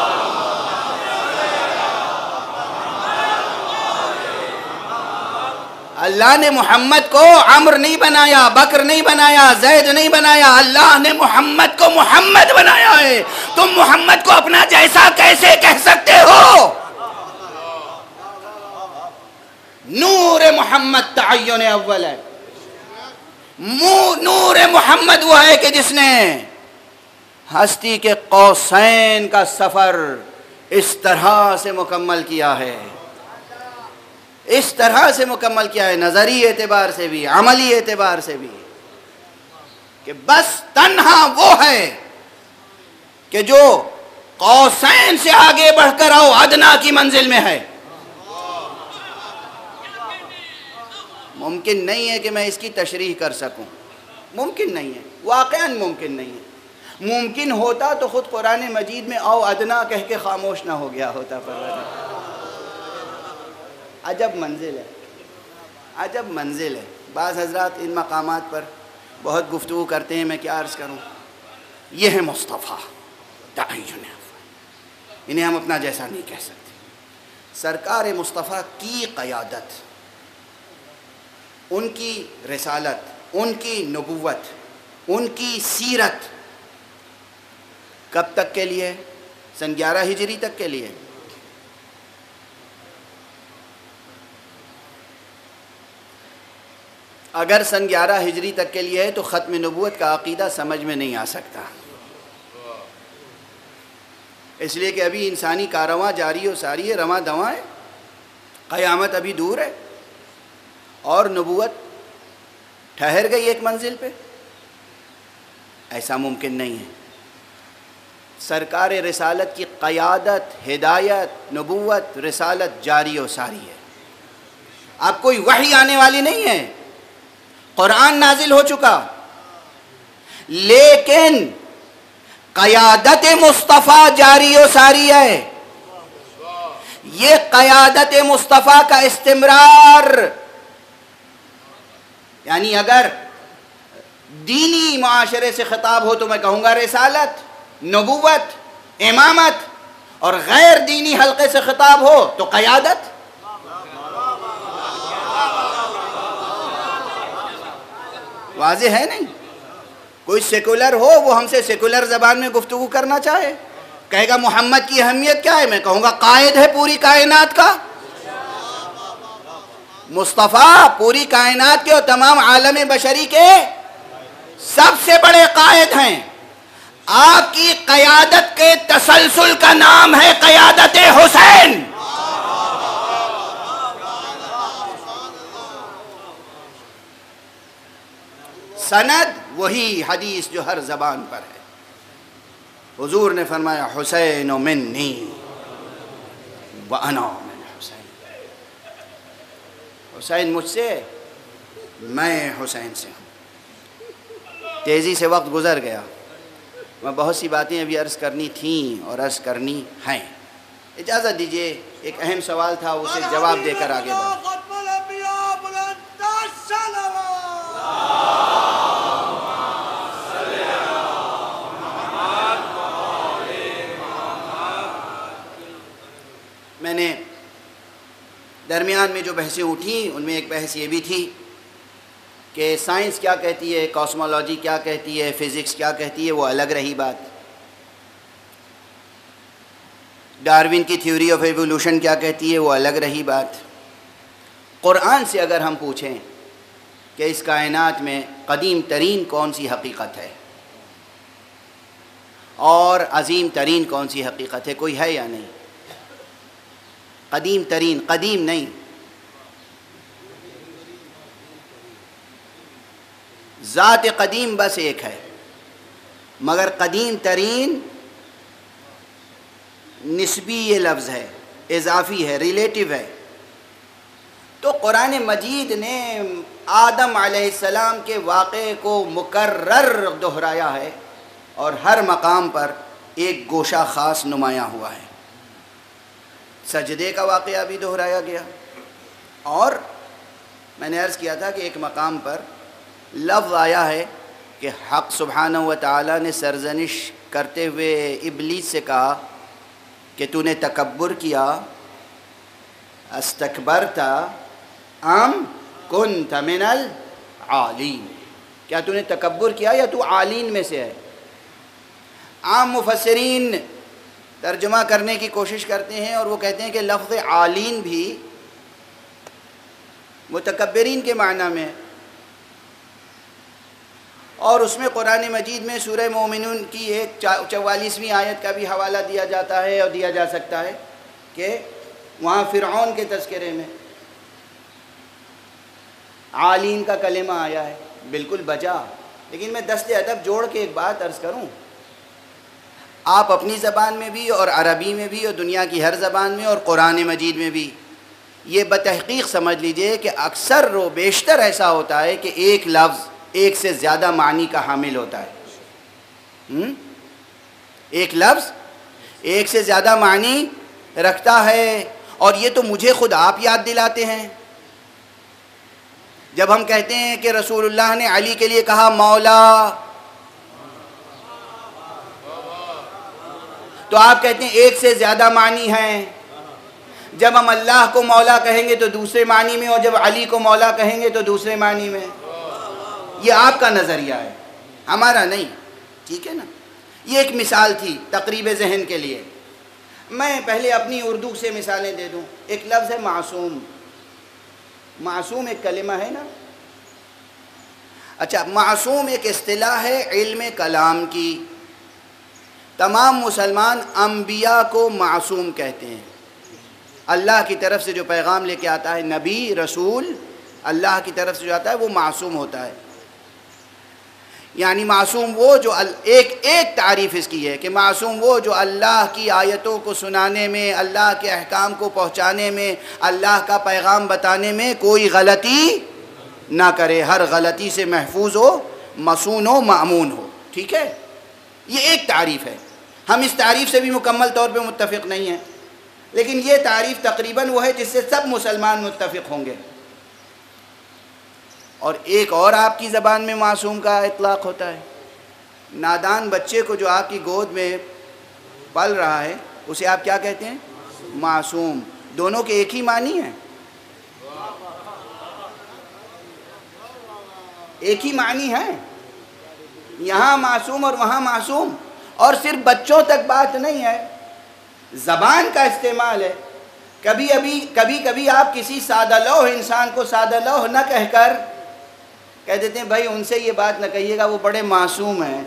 اللہ نے محمد کو عمر نہیں بنایا, بکر نہیں بنایا, زید نہیں بنایا. اللہ نے محمد کو محمد بنایا ہے. تم محمد کو اپنا جیسا کیسے کہہ سکتے ہو؟ نور محمد تعین اول ہے. نور محمد وہ ہے کہ جس نے ہستی کے قوسین کا سفر اس طرح سے مکمل کیا ہے، اس طرح سے مکمل کیا ہے، نظری اعتبار سے بھی، عملی اعتبار سے بھی، کہ بس تنہا وہ ہے کہ جو قوسین سے آگے بڑھ کر او ادنا کی منزل میں ہے۔ ممکن نہیں ہے کہ میں اس کی تشریح کر سکوں، ممکن نہیں ہے، واقعاً ممکن نہیں ہے۔ ممکن ہوتا تو خود قرآن مجید میں او ادنا کہہ کے خاموش نہ ہو گیا ہوتا۔ عجب منزل ہے، عجب منزل ہے۔ بعض حضرات ان مقامات پر بہت گفتگو کرتے ہیں، میں کیا عرض کروں۔ یہ ہے مصطفیٰ تعین، انہیں ہم اپنا جیسا نہیں کہہ سکتے۔ سرکار مصطفیٰ کی قیادت، ان کی رسالت، ان کی نبوت، ان کی سیرت کب تک کے لیے؟ سن 11 ہجری تک کے لیے۔ اگر سن 11 ہجری تک کے لیے ہے تو ختم نبوت کا عقیدہ سمجھ میں نہیں آ سکتا، اس لیے کہ ابھی انسانی کارواں جاری و ساری ہے، رواں دواں ہے، قیامت ابھی دور ہے، اور نبوت ٹھہر گئی ایک منزل پہ۔ ایسا ممکن نہیں ہے۔ سرکار رسالت کی قیادت، ہدایت، نبوت، رسالت جاری و ساری ہے۔ اب کوئی وحی آنے والی نہیں ہے، قرآن نازل ہو چکا، لیکن قیادت مصطفیٰ جاری و ساری ہے۔ یہ قیادت مصطفیٰ کا استمرار، یعنی اگر دینی معاشرے سے خطاب ہو تو میں کہوں گا رسالت، نبوت، امامت، اور غیر دینی حلقے سے خطاب ہو تو قیادت۔ واضح ہے نہیں؟ کوئی سیکولر ہو، وہ ہم سے سیکولر زبان میں گفتگو کرنا چاہے، کہے گا محمد کی اہمیت کیا ہے، میں کہوں گا قائد ہے پوری کائنات کا۔ مصطفیٰ پوری کائنات کے اور تمام عالم بشری کے سب سے بڑے قائد ہیں۔ آپ کی قیادت کے تسلسل کا نام ہے قیادت حسین۔ سند وہی حدیث جو ہر زبان پر ہے۔ حضور نے فرمایا حسین منی وانا من حسین، حسین مجھ سے، میں حسین سے ہوں۔ تیزی سے وقت گزر گیا، میں بہت سی باتیں ابھی عرض کرنی تھیں اور عرض کرنی ہیں۔ اجازت دیجئے، ایک اہم سوال تھا، اسے جواب دے کر آگے بڑھیں۔ میں نے درمیان میں جو بحثیں اٹھیں ان میں ایک بحث یہ بھی تھی کہ سائنس کیا کہتی ہے، کاسمولوجی کیا کہتی ہے، فزکس کیا کہتی ہے، وہ الگ رہی بات۔ ڈارون کی تھیوری آف ایوولوشن کیا کہتی ہے، وہ الگ رہی بات۔ قرآن سے اگر ہم پوچھیں کہ اس کائنات میں قدیم ترین کون سی حقیقت ہے اور عظیم ترین کون سی حقیقت ہے، کوئی ہے یا نہیں؟ قدیم ترین، قدیم نہیں، ذات قدیم بس ایک ہے، مگر قدیم ترین نسبی یہ لفظ ہے، اضافی ہے، ریلیٹیو ہے۔ تو قرآن مجید نے آدم علیہ السلام کے واقعے کو مکرر دہرایا ہے، اور ہر مقام پر ایک گوشہ خاص نمایاں ہوا ہے۔ سجدے کا واقعہ بھی دہرایا گیا، اور میں نے عرض کیا تھا کہ ایک مقام پر لفظ آیا ہے کہ حق سبحانہ و تعالیٰ نے سرزنش کرتے ہوئے ابلیس سے کہا کہ تو نے تکبر کیا، استکبرت ام کنت من العالین، کیا تو نے تکبر کیا یا تو عالین میں سے ہے؟ عام مفسرین ترجمہ کرنے کی کوشش کرتے ہیں اور وہ کہتے ہیں کہ لفظ عالین بھی متکبرین کے معنی میں، اور اس میں قرآن مجید میں سورہ مومنون کی ایک 44ویں آیت کا بھی حوالہ دیا جاتا ہے اور دیا جا سکتا ہے کہ وہاں فرعون کے تذکرے میں عالین کا کلمہ آیا ہے، بالکل بجا۔ لیکن میں دست ادب جوڑ کے ایک بات عرض کروں، آپ اپنی زبان میں بھی اور عربی میں بھی اور دنیا کی ہر زبان میں اور قرآن مجید میں بھی یہ بتحقیق سمجھ لیجئے کہ اکثر و بیشتر ایسا ہوتا ہے کہ ایک لفظ ایک سے زیادہ معنی کا حامل ہوتا ہے۔ ایک لفظ ایک سے زیادہ معنی رکھتا ہے، اور یہ تو مجھے خود آپ یاد دلاتے ہیں جب ہم کہتے ہیں کہ رسول اللہ نے علی کے لیے کہا مولا، تو آپ کہتے ہیں ایک سے زیادہ معنی ہیں۔ جب ہم اللہ کو مولا کہیں گے تو دوسرے معنی میں، اور جب علی کو مولا کہیں گے تو دوسرے معنی میں۔ یہ آپ کا نظریہ ہے، ہمارا نہیں، ٹھیک ہے نا۔ یہ ایک مثال تھی تقریب ذہن کے لیے۔ میں پہلے اپنی اردو سے مثالیں دے دوں۔ ایک لفظ ہے معصوم۔ معصوم ایک کلمہ ہے نا۔ اچھا، معصوم ایک اصطلاح ہے علم کلام کی۔ تمام مسلمان انبیاء کو معصوم کہتے ہیں۔ اللہ کی طرف سے جو پیغام لے کے آتا ہے، نبی رسول اللہ کی طرف سے جو آتا ہے وہ معصوم ہوتا ہے۔ یعنی معصوم وہ جو ایک تعریف اس کی ہے کہ معصوم وہ جو اللہ کی آیتوں کو سنانے میں، اللہ کے احکام کو پہنچانے میں، اللہ کا پیغام بتانے میں کوئی غلطی نہ کرے، ہر غلطی سے محفوظ ہو، مصون ہو، مأمون ہو، ٹھیک ہے۔ یہ ایک تعریف ہے۔ ہم اس تعریف سے بھی مکمل طور پہ متفق نہیں ہیں، لیکن یہ تعریف تقریباً وہ ہے جس سے سب مسلمان متفق ہوں گے۔ اور ایک اور آپ کی زبان میں معصوم کا اطلاق ہوتا ہے۔ نادان بچے کو جو آپ کی گود میں پل رہا ہے اسے آپ کیا کہتے ہیں؟ معصوم۔ دونوں کے ایک ہی معنی ہیں، ایک ہی معنی ہے، یہاں معصوم اور وہاں معصوم۔ اور صرف بچوں تک بات نہیں ہے، زبان کا استعمال ہے۔ کبھی آپ کسی سادہ لوح انسان کو سادہ لوح نہ کہہ کر کہہ دیتے ہیں بھائی ان سے یہ بات نہ کہیے گا، وہ بڑے معصوم ہیں۔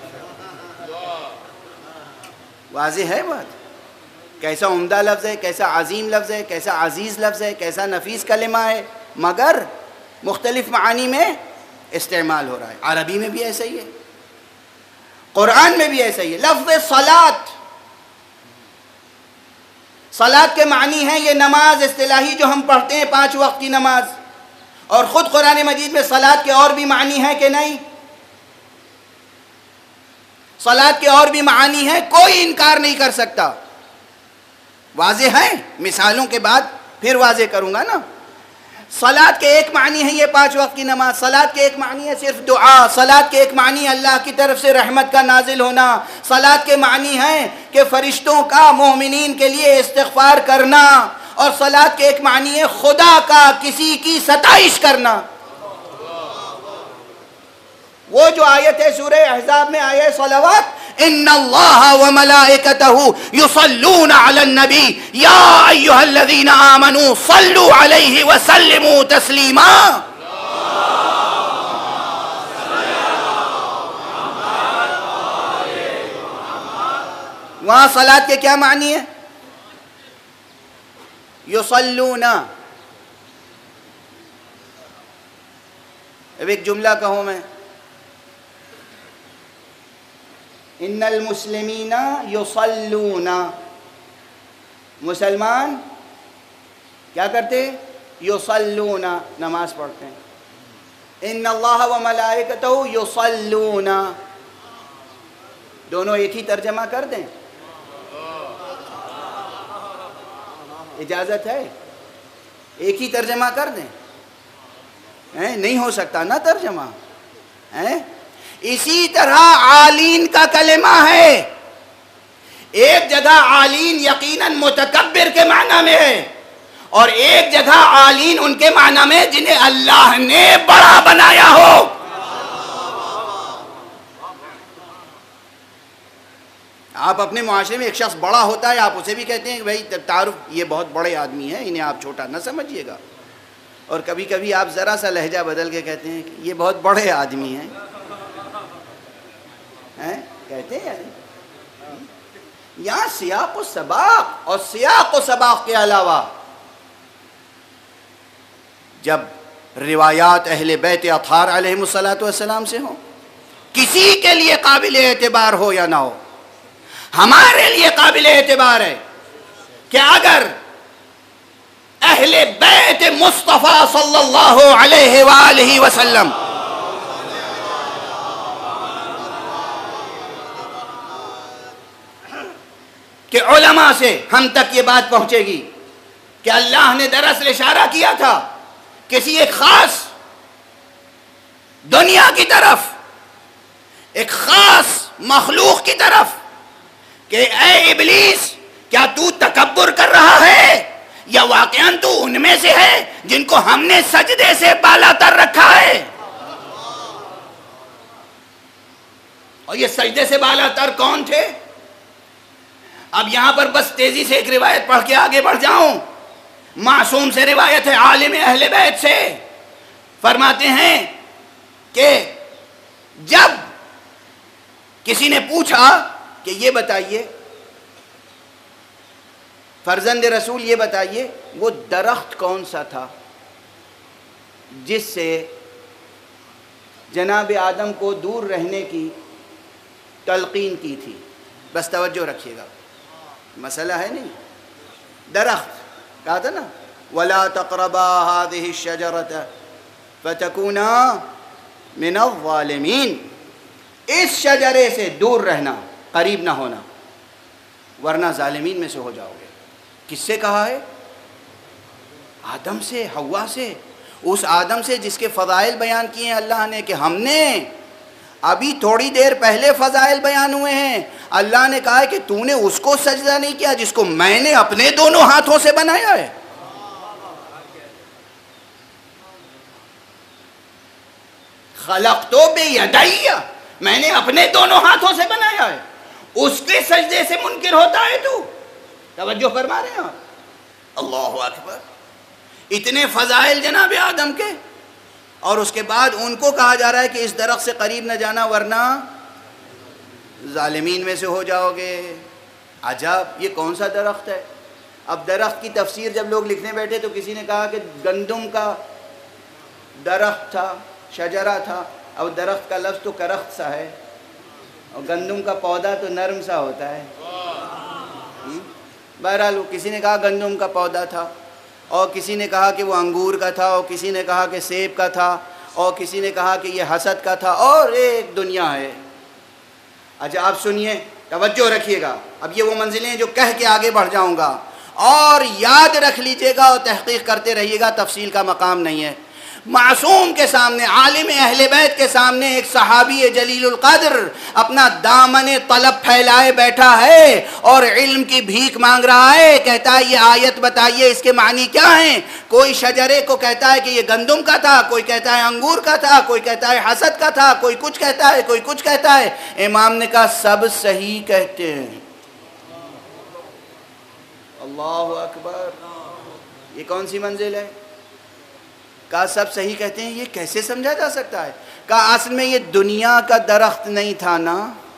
واضح ہے بات؟ کیسا عمدہ لفظ ہے، کیسا عظیم لفظ ہے، کیسا عزیز لفظ ہے، کیسا نفیس کلمہ ہے، مگر مختلف معانی میں استعمال ہو رہا ہے۔ عربی میں بھی ایسا ہی ہے، قرآن میں بھی ایسا ہی ہے۔ لفظ صلاۃ، صلاۃ کے معنی ہے یہ نماز اصطلاحی جو ہم پڑھتے ہیں 5 وقت کی نماز، اور خود قرآن مجید میں صلاۃ کے اور بھی معنی ہیں کہ نہیں؟ صلاۃ کے اور بھی معانی ہیں، کوئی انکار نہیں کر سکتا۔ واضح ہے، مثالوں کے بعد پھر واضح کروں گا نا۔ صلاۃ کے ایک معنی ہے یہ 5 وقت کی نماز، صلاۃ کے ایک معنی ہے صرف دعا، صلاۃ کے ایک معنی ہے اللہ کی طرف سے رحمت کا نازل ہونا، صلاۃ کے معنی ہے کہ فرشتوں کا مومنین کے لیے استغفار کرنا، اور صلاۃ کے ایک معنی ہے خدا کا کسی کی ستائش کرنا۔ وہ جو آیت ہے سورہ احزاب میں آیا ہے صلوات، ان اللہ وملائکتہ یصلون علی النبی یا ایھا الذین آمنوا صلوا علیہ وسلموا تسلیما۔ وہاں صلاۃ کے کیا معنی ہے؟ یصلون۔ اب ایک جملہ کہوں میں، ان المسلمین یصلون، مسلمان کیا کرتے؟ یصلون، نماز پڑھتے ہیں۔ ان اللہ وملائکتہ یصلون، دونوں ایک ہی ترجمہ کر دیں؟ اجازت ہے؟ ایک ہی ترجمہ کر دیں؟ نہیں ہو سکتا نا ترجمہ؟ اسی طرح عالین کا کلمہ ہے، ایک جگہ عالین یقیناً متکبر کے معنی میں ہے، اور ایک جگہ عالین ان کے معنی میں جنہیں اللہ نے بڑا بنایا ہو۔ آپ اپنے معاشرے میں ایک شخص بڑا ہوتا ہے، آپ اسے بھی کہتے ہیں کہ بھائی تعارف یہ بہت بڑے آدمی ہیں، انہیں آپ چھوٹا نہ سمجھیے گا۔ اور کبھی کبھی آپ ذرا سا لہجہ بدل کے کہتے ہیں کہ یہ بہت بڑے آدمی ہیں، کہتے ہیں یہاں سیاق و سباق، اور سیاق و سباق کے علاوہ جب روایات اہل بیت اطہار علیہم الصلوۃ سے ہوں، کسی کے لیے قابل اعتبار ہو یا نہ ہو، ہمارے لیے قابل اعتبار ہے کہ اگر اہل بیت مصطفیٰ صلی اللہ علیہ وآلہ وسلم کہ علماء سے ہم تک یہ بات پہنچے گی کہ اللہ نے دراصل اشارہ کیا تھا کسی ایک خاص دنیا کی طرف، ایک خاص مخلوق کی طرف، کہ اے ابلیس کیا تو تکبر کر رہا ہے یا واقعاً تو ان میں سے ہے جن کو ہم نے سجدے سے بالا تر رکھا ہے؟ اور یہ سجدے سے بالا تر کون تھے؟ اب یہاں پر بس تیزی سے ایک روایت پڑھ کے آگے بڑھ جاؤں. معصوم سے روایت ہے، عالم اہل بیت سے، فرماتے ہیں کہ جب کسی نے پوچھا کہ یہ بتائیے فرزند رسول، یہ بتائیے وہ درخت کون سا تھا جس سے جناب آدم کو دور رہنے کی تلقین کی تھی؟ بس توجہ رکھیے گا، مسئلہ ہے نہیں. درخت کہا تھا نا وَلَا تَقْرَبَا هَذِهِ الشَّجَرَةَ فَتَكُونَا مِنَ الظَّالِمِينَ. اس شجرے سے دور رہنا، قریب نہ ہونا، ورنہ ظالمین میں سے ہو جاؤ گے. کس سے کہا ہے؟ آدم سے، حوا سے، اس آدم سے جس کے فضائل بیان کیے ہیں اللہ نے، کہ ہم نے ابھی تھوڑی دیر پہلے فضائل بیان ہوئے ہیں. اللہ نے کہا ہے کہ تو نے اس کو سجدہ نہیں کیا جس کو میں نے اپنے دونوں ہاتھوں سے بنایا ہے. خلقتو بیدی، میں نے اپنے دونوں ہاتھوں سے بنایا ہے. اس کے سجدے سے منکر ہوتا ہے تو؟ توجہ فرما رہے ہیں آپ؟ اللہ اکبر. اتنے فضائل جناب آدم کے، اور اس کے بعد ان کو کہا جا رہا ہے کہ اس درخت سے قریب نہ جانا ورنہ ظالمین میں سے ہو جاؤ گے. عجب، یہ کون سا درخت ہے؟ اب درخت کی تفسیر جب لوگ لکھنے بیٹھے تو کسی نے کہا کہ گندم کا درخت تھا، شجرہ تھا. اب درخت کا لفظ تو کرخت سا ہے، اور گندم کا پودا تو نرم سا ہوتا ہے. بہرحال کسی نے کہا گندم کا پودا تھا، اور کسی نے کہا کہ وہ انگور کا تھا، اور کسی نے کہا کہ سیب کا تھا، اور کسی نے کہا کہ یہ حسد کا تھا، اور ایک دنیا ہے. اچھا آپ سنیے، توجہ رکھیے گا. اب یہ وہ منزلیں جو کہہ کے آگے بڑھ جاؤں گا، اور یاد رکھ لیجئے گا اور تحقیق کرتے رہیے گا، تفصیل کا مقام نہیں ہے. معصوم کے سامنے، عالم اہل بیت کے سامنے ایک صحابی جلیل القدر اپنا دامن طلب پھیلائے بیٹھا ہے اور علم کی بھیک مانگ رہا ہے. کہتا ہے یہ آیت بتائیے اس کے معنی کیا ہیں. کوئی شجرے کو کہتا ہے کہ یہ گندم کا تھا، کوئی کہتا ہے انگور کا تھا، کوئی کہتا ہے حسد کا تھا، کوئی کچھ کہتا ہے، کوئی کچھ کہتا ہے. امام نے کہا سب صحیح کہتے ہیں. اللہ اکبر. یہ کون سی منزل ہے؟ کہا سب صحیح کہتے ہیں. یہ کیسے سمجھا جا سکتا ہے؟ کہا اصل میں یہ دنیا کا درخت نہیں تھا نا.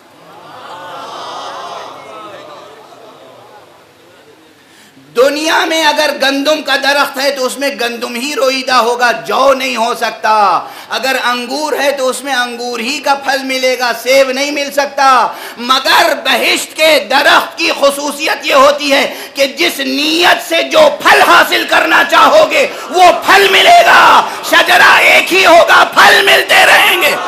دنیا میں اگر گندم کا درخت ہے تو اس میں گندم ہی رویدہ ہوگا، جو نہیں ہو سکتا. اگر انگور ہے تو اس میں انگور ہی کا پھل ملے گا، سیب نہیں مل سکتا. مگر بہشت کے درخت کی خصوصیت یہ ہوتی ہے کہ جس نیت سے جو پھل حاصل کرنا چاہو گے وہ پھل ملے گا. شجرہ ایک ہی ہوگا، پھل ملتے رہیں گے.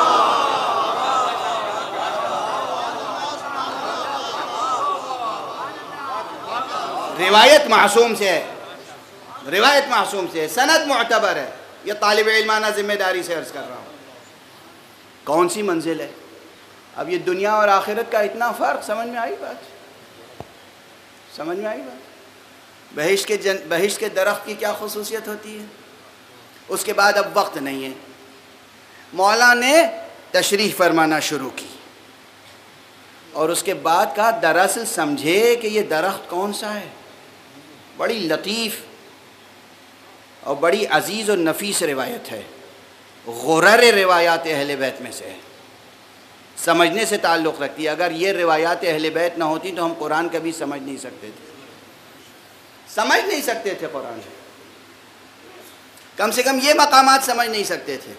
روایت معصوم سے ہے، روایت معصوم سے ہے، سند معتبر ہے. یہ طالب علمانہ ذمہ داری سے عرض کر رہا ہوں. کون سی منزل ہے؟ اب یہ دنیا اور آخرت کا اتنا فرق سمجھ میں آئی بات؟ سمجھ میں آئی بات؟ بہشت کے درخت کی کیا خصوصیت ہوتی ہے؟ اس کے بعد اب وقت نہیں ہے، مولا نے تشریح فرمانا شروع کی، اور اس کے بعد کہا دراصل سمجھے کہ یہ درخت کون سا ہے. بڑی لطیف اور بڑی عزیز و نفیس روایت ہے، غرر روایات اہل بیت میں سے ہے. سمجھنے سے تعلق رکھتی ہے. اگر یہ روایات اہل بیت نہ ہوتی تو ہم قرآن کبھی سمجھ نہیں سکتے تھے. سمجھ نہیں سکتے تھے قرآن. کم سے کم یہ مقامات سمجھ نہیں سکتے تھے.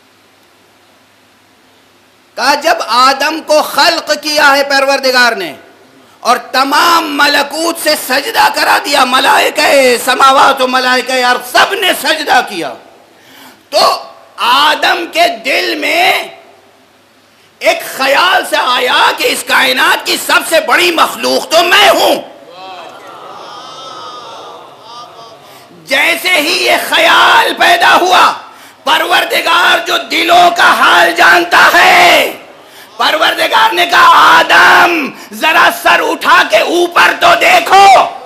کہا جب آدم کو خلق کیا ہے پروردگار نے اور تمام ملکوت سے سجدہ کرا دیا، ملائکہ سماوات و ملائکہ ارض سب نے سجدہ کیا، تو آدم کے دل میں ایک خیال سے آیا کہ اس کائنات کی سب سے بڑی مخلوق تو میں ہوں. جیسے ہی یہ خیال پیدا ہوا، پروردگار جو دلوں کا حال جانتا ہے، پروردگار نے کہا آدم ذرا سر اٹھا کے اوپر تو دیکھو.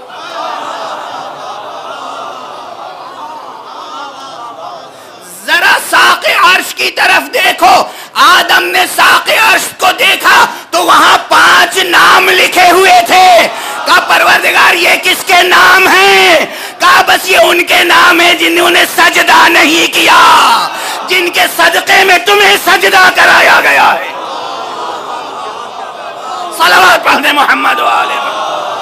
ذرا ساق عرش کی طرف دیکھو. آدم نے ساق عرش کو دیکھا تو وہاں 5 نام لکھے ہوئے تھے. کہا پروردگار یہ کس کے نام ہیں؟ کہا بس یہ ان کے نام ہیں جنہوں نے سجدہ نہیں کیا، جن کے صدقے میں تمہیں سجدہ کرایا گیا ہے. صلوات پڑھنے محمد و آلہ محمد.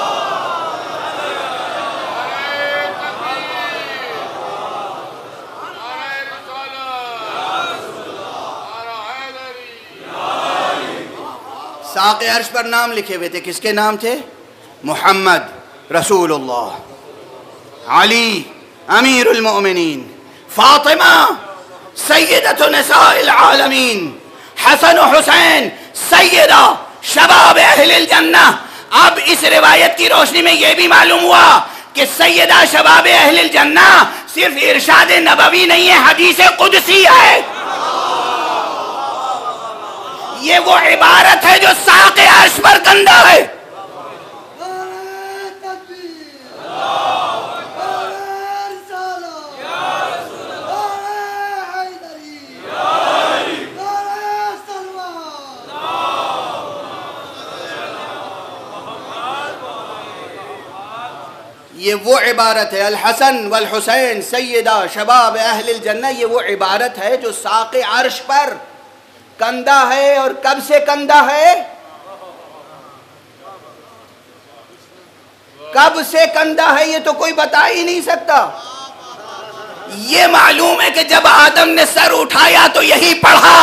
ساق عرش پر نام لکھے ہوئے تھے. کس کے نام تھے؟ محمد رسول اللہ، علی امیر المؤمنین، فاطمہ سیدۃ نساء العالمین، حسن و حسین سیدہ شباب اہل الجنہ. اب اس روایت کی روشنی میں یہ بھی معلوم ہوا کہ سیدہ شباب اہل الجنہ صرف ارشاد نبوی نہیں ہے، حدیث قدسی ہے. یہ وہ عبارت ہے جو ساق عرش پر کندہ ہے. یہ وہ عبارت ہے الحسن والحسین سیدہ شباب اہل الجنہ. یہ وہ عبارت ہے جو ساق عرش پر کندہ ہے. اور کب سے کندہ ہے؟ کب سے کندہ ہے یہ تو کوئی بتا ہی نہیں سکتا. یہ معلوم ہے کہ جب آدم نے سر اٹھایا تو یہی پڑھا.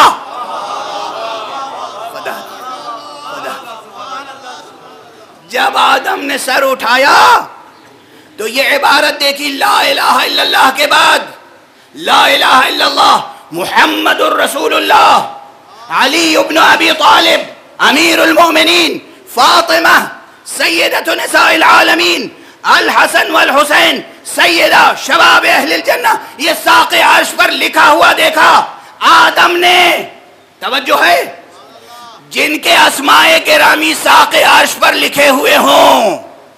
جب آدم نے سر اٹھایا تو یہ عبارت دیکھی، لا الہ الا اللہ کے بعد لا الہ الا اللہ محمد الرسول اللہ، علی ابن ابی طالب امیر المؤمنین، فاطمہ سیدۃ نساء العالمین، الحسن والحسین سیدہ شباب اہل الجنہ. یہ ساق عرش پر لکھا ہوا دیکھا آدم نے. توجہ ہے، جن کے اسماء گرامی ساق عرش پر لکھے ہوئے ہوں،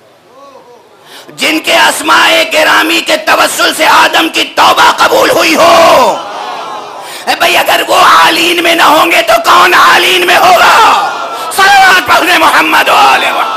جن کے اسماء گرامی کے توسل سے آدم کی توبہ قبول ہوئی ہو. بھئی اگر وہ عالین میں نہ ہوں گے تو کون عالین میں ہوگا؟ صلوات پڑھنے محمد و آلہ محمد.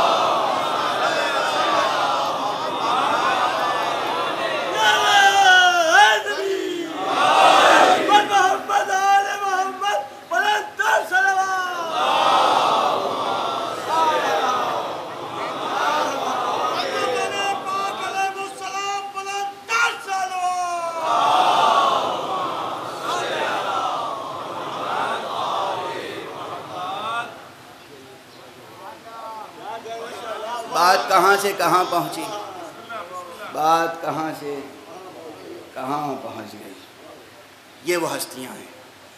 بات کہاں سے کہاں پہنچی، بات کہاں سے کہاں پہنچ گئی. یہ وہ ہستیاں ہیں،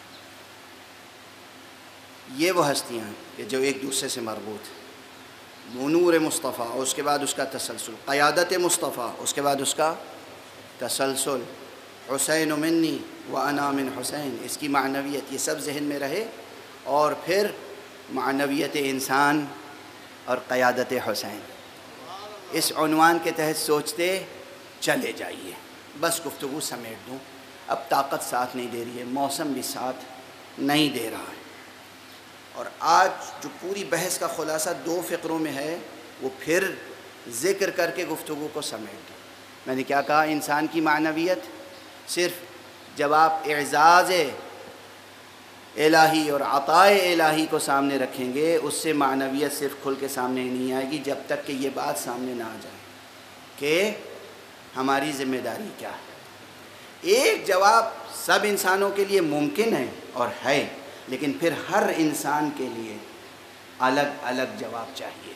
یہ وہ ہستیاں ہیں کہ جو ایک دوسرے سے مربوط ہیں. نور مصطفیٰ، اس کے بعد اس کا تسلسل، قیادت مصطفیٰ، اس کے بعد اس کا تسلسل، حسین منی وانا من حسین، اس کی معنویت، یہ سب ذہن میں رہے. اور پھر معنویت انسان اور قیادت حسین، اس عنوان کے تحت سوچتے چلے جائیے. بس گفتگو سمیٹ دوں، اب طاقت ساتھ نہیں دے رہی ہے، موسم بھی ساتھ نہیں دے رہا ہے. اور آج جو پوری بحث کا خلاصہ 2 فقروں میں ہے وہ پھر ذکر کر کے گفتگو کو سمیٹ دوں. میں نے کیا کہا؟ انسان کی معنویت صرف جب آپ اعزاز الہی اور عطائے الہی کو سامنے رکھیں گے، اس سے معنویت صرف کھل کے سامنے نہیں آئے گی جب تک کہ یہ بات سامنے نہ آ جائے کہ ہماری ذمہ داری کیا ہے۔ ایک جواب سب انسانوں کے لیے ممکن ہے اور ہے، لیکن پھر ہر انسان کے لیے الگ الگ جواب چاہیے۔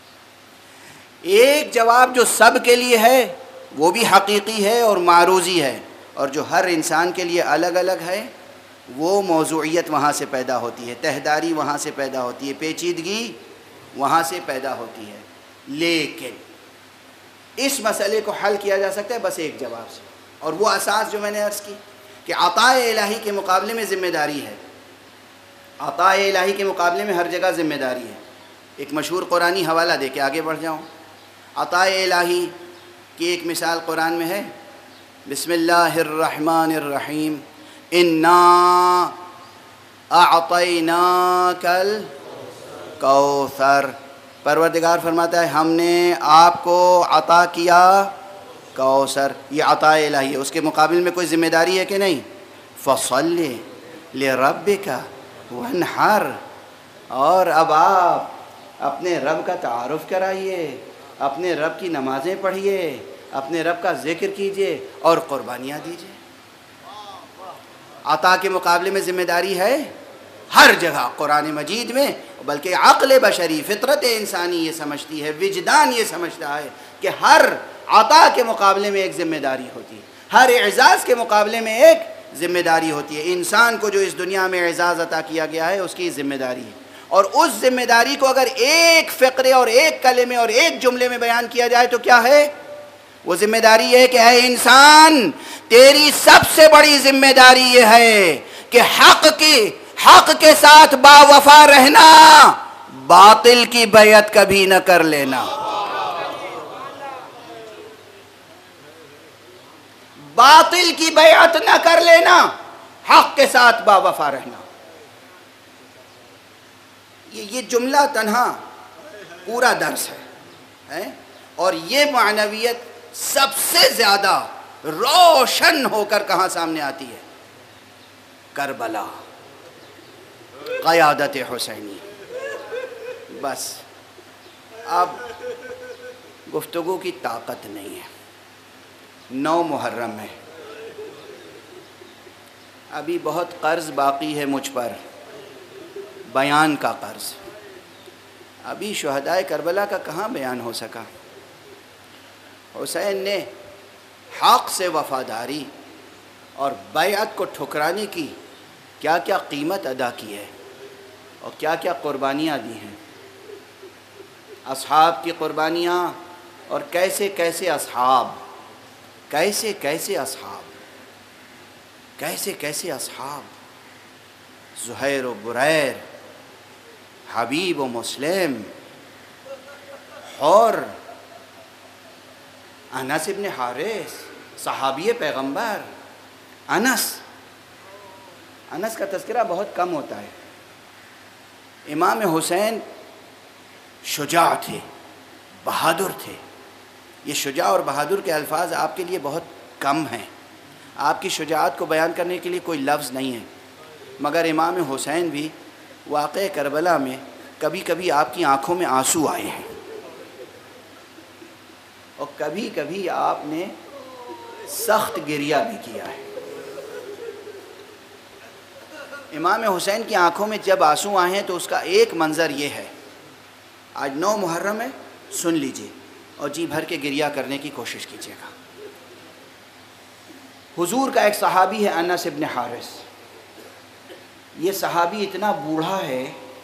ایک جواب جو سب کے لیے ہے وہ بھی حقیقی ہے اور معروضی ہے، اور جو ہر انسان کے لیے الگ الگ ہے وہ موضوعیت وہاں سے پیدا ہوتی ہے، تہداری وہاں سے پیدا ہوتی ہے، پیچیدگی وہاں سے پیدا ہوتی ہے۔ لیکن اس مسئلے کو حل کیا جا سکتا ہے بس ایک جواب سے، اور وہ اساس جو میں نے عرض کی کہ عطائے الہی کے مقابلے میں ذمہ داری ہے۔ عطائے الہی کے مقابلے میں ہر جگہ ذمہ داری ہے۔ ایک مشہور قرآنی حوالہ دے کے آگے بڑھ جاؤں۔ عطائے الہی کی ایک مثال قرآن میں ہے، بسم اللہ الرحمن الرحیم، انا اعطیناک الکوثر۔ پروردگار فرماتا ہے ہم نے آپ کو عطا کیا کوثر، یہ عطائے الہی ہے۔ اس کے مقابل میں کوئی ذمہ داری ہے کہ نہیں؟ فصل لربک وانحر، اور اب آپ اپنے رب کا تعارف کرائیے، اپنے رب کی نمازیں پڑھیے، اپنے رب کا ذکر کیجیے اور قربانیاں دیجیے۔ عطا کے مقابلے میں ذمہ داری ہے ہر جگہ قرآن مجید میں، بلکہ عقل بشری، فطرت انسانی یہ سمجھتی ہے، وجدان یہ سمجھتا ہے کہ ہر عطا کے مقابلے میں ایک ذمہ داری ہوتی ہے، ہر اعزاز کے مقابلے میں ایک ذمہ داری ہوتی ہے۔ انسان کو جو اس دنیا میں اعزاز عطا کیا گیا ہے اس کی ذمہ داری ہے، اور اس ذمہ داری کو اگر ایک فقرے اور ایک کلمے اور ایک جملے میں بیان کیا جائے تو کیا ہے؟ وہ ذمہ داری یہ ہے کہ اے انسان، تیری سب سے بڑی ذمہ داری یہ ہے کہ حق کے ساتھ با وفا رہنا، باطل کی بیعت کبھی نہ کر لینا۔ باطل کی بیعت نہ کر لینا، حق کے ساتھ با وفا رہنا۔ یہ جملہ تنہا پورا درس ہے، اور یہ معنویت سب سے زیادہ روشن ہو کر کہاں سامنے آتی ہے؟ کربلا، قیادت حسینی۔ بس اب گفتگو کی طاقت نہیں ہے، 9 محرم ہے، ابھی بہت قرض باقی ہے مجھ پر، بیان کا قرض۔ ابھی شہدائے کربلا کا کہاں بیان ہو سکا؟ حسین نے حق سے وفاداری اور بیعت کو ٹھکرانے کی کیا کیا قیمت ادا کی ہے اور کیا کیا قربانیاں دی ہیں۔ اصحاب کی قربانیاں، اور کیسے کیسے اصحاب، زہیر و بریر، حبیب و مسلم، اور انس ابن حارث، صحابی پیغمبر۔ انس کا تذکرہ بہت کم ہوتا ہے۔ امام حسین شجاع تھے، بہادر تھے۔ یہ شجاع اور بہادر کے الفاظ آپ کے لیے بہت کم ہیں، آپ کی شجاعت کو بیان کرنے کے لیے کوئی لفظ نہیں ہے، مگر امام حسین بھی واقعہ کربلا میں کبھی کبھی آپ کی آنکھوں میں آنسو آئے ہیں، اور کبھی کبھی آپ نے سخت گریہ بھی کیا ہے۔ امام حسین کی آنکھوں میں جب آنسو آئے ہیں تو اس کا ایک منظر یہ ہے، آج 9 محرم ہے، سن لیجئے اور جی بھر کے گریہ کرنے کی کوشش کیجیے گا۔ حضور کا ایک صحابی ہے انس ابن حارث، یہ صحابی اتنا بوڑھا ہے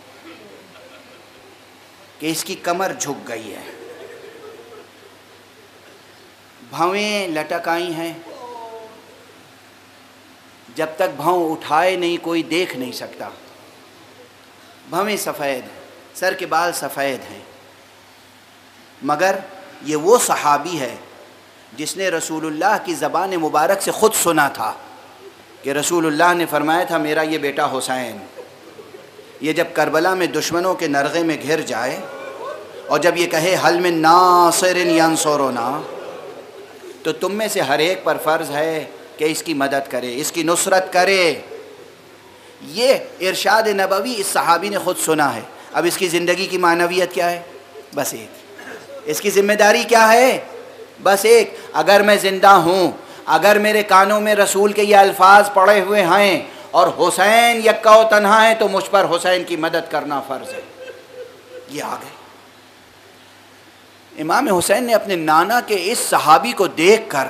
کہ اس کی کمر جھک گئی ہے، بھویں لٹک آئی ہیں، جب تک بھاؤں اٹھائے نہیں کوئی دیکھ نہیں سکتا، بھویں سفید، سر کے بال سفید ہیں، مگر یہ وہ صحابی ہے جس نے رسول اللہ کی زبان مبارک سے خود سنا تھا کہ رسول اللہ نے فرمایا تھا میرا یہ بیٹا حسین، یہ جب کربلا میں دشمنوں کے نرغے میں گھر جائے اور جب یہ کہے حل من ناصر ینصرنا، تو تم میں سے ہر ایک پر فرض ہے کہ اس کی مدد کرے، اس کی نصرت کرے۔ یہ ارشاد نبوی اس صحابی نے خود سنا ہے. اب اس کی زندگی کی معنویت کیا ہے؟ بس ایک. اس کی ذمہ داری کیا ہے؟ بس ایک. اگر میں زندہ ہوں، اگر میرے کانوں میں رسول کے یہ الفاظ پڑے ہوئے ہیں اور حسین یکا و تنہا ہے تو مجھ پر حسین کی مدد کرنا فرض ہے. یہ آ گئے. امام حسین نے اپنے نانا کے اس صحابی کو دیکھ کر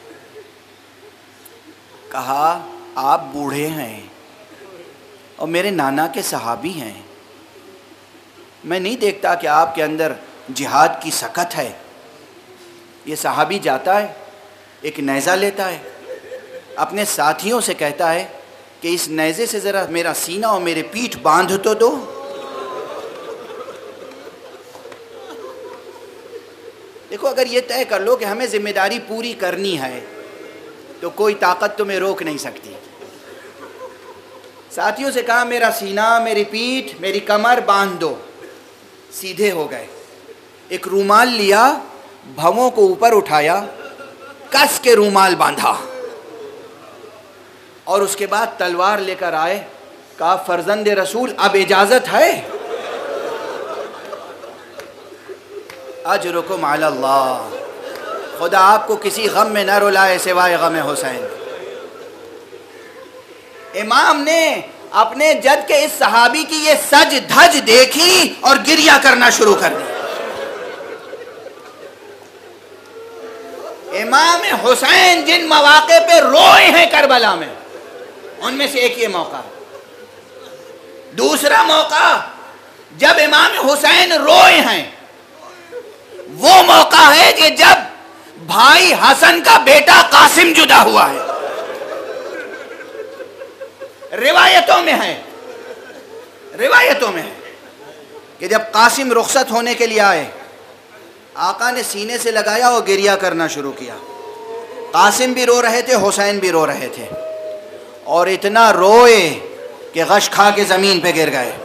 کہا آپ بوڑھے ہیں اور میرے نانا کے صحابی ہیں، میں نہیں دیکھتا کہ آپ کے اندر جہاد کی سکت ہے. یہ صحابی جاتا ہے، ایک نیزہ لیتا ہے، اپنے ساتھیوں سے کہتا ہے کہ اس نیزے سے ذرا میرا سینہ اور میرے پیٹھ باندھ تو دو. دیکھو، اگر یہ طے کر لو کہ ہمیں ذمہ داری پوری کرنی ہے تو کوئی طاقت تمہیں روک نہیں سکتی. ساتھیوں سے کہا میرا سینہ، میری پیٹھ، میری کمر باندھ دو. سیدھے ہو گئے. ایک رومال لیا، بھووں کو اوپر اٹھایا، کس کے رومال باندھا اور اس کے بعد تلوار لے کر آئے. کہا فرزند رسول اب اجازت ہے؟ اجرکم علی اللہ. خدا آپ کو کسی غم میں نہ رلائے سوائے غم حسین. امام نے اپنے جد کے اس صحابی کی یہ سج دھج دیکھی اور گریہ کرنا شروع کر دی. امام حسین جن مواقع پہ روئے ہیں کربلا میں، ان میں سے ایک یہ موقع ہے. دوسرا موقع جب امام حسین روئے ہیں وہ موقع ہے کہ جب بھائی حسن کا بیٹا قاسم جدا ہوا ہے. روایتوں میں ہے کہ جب قاسم رخصت ہونے کے لیے آئے، آقا نے سینے سے لگایا اور گریہ کرنا شروع کیا. قاسم بھی رو رہے تھے، حسین بھی رو رہے تھے، اور اتنا روئے کہ غش کھا کے زمین پہ گر گئے.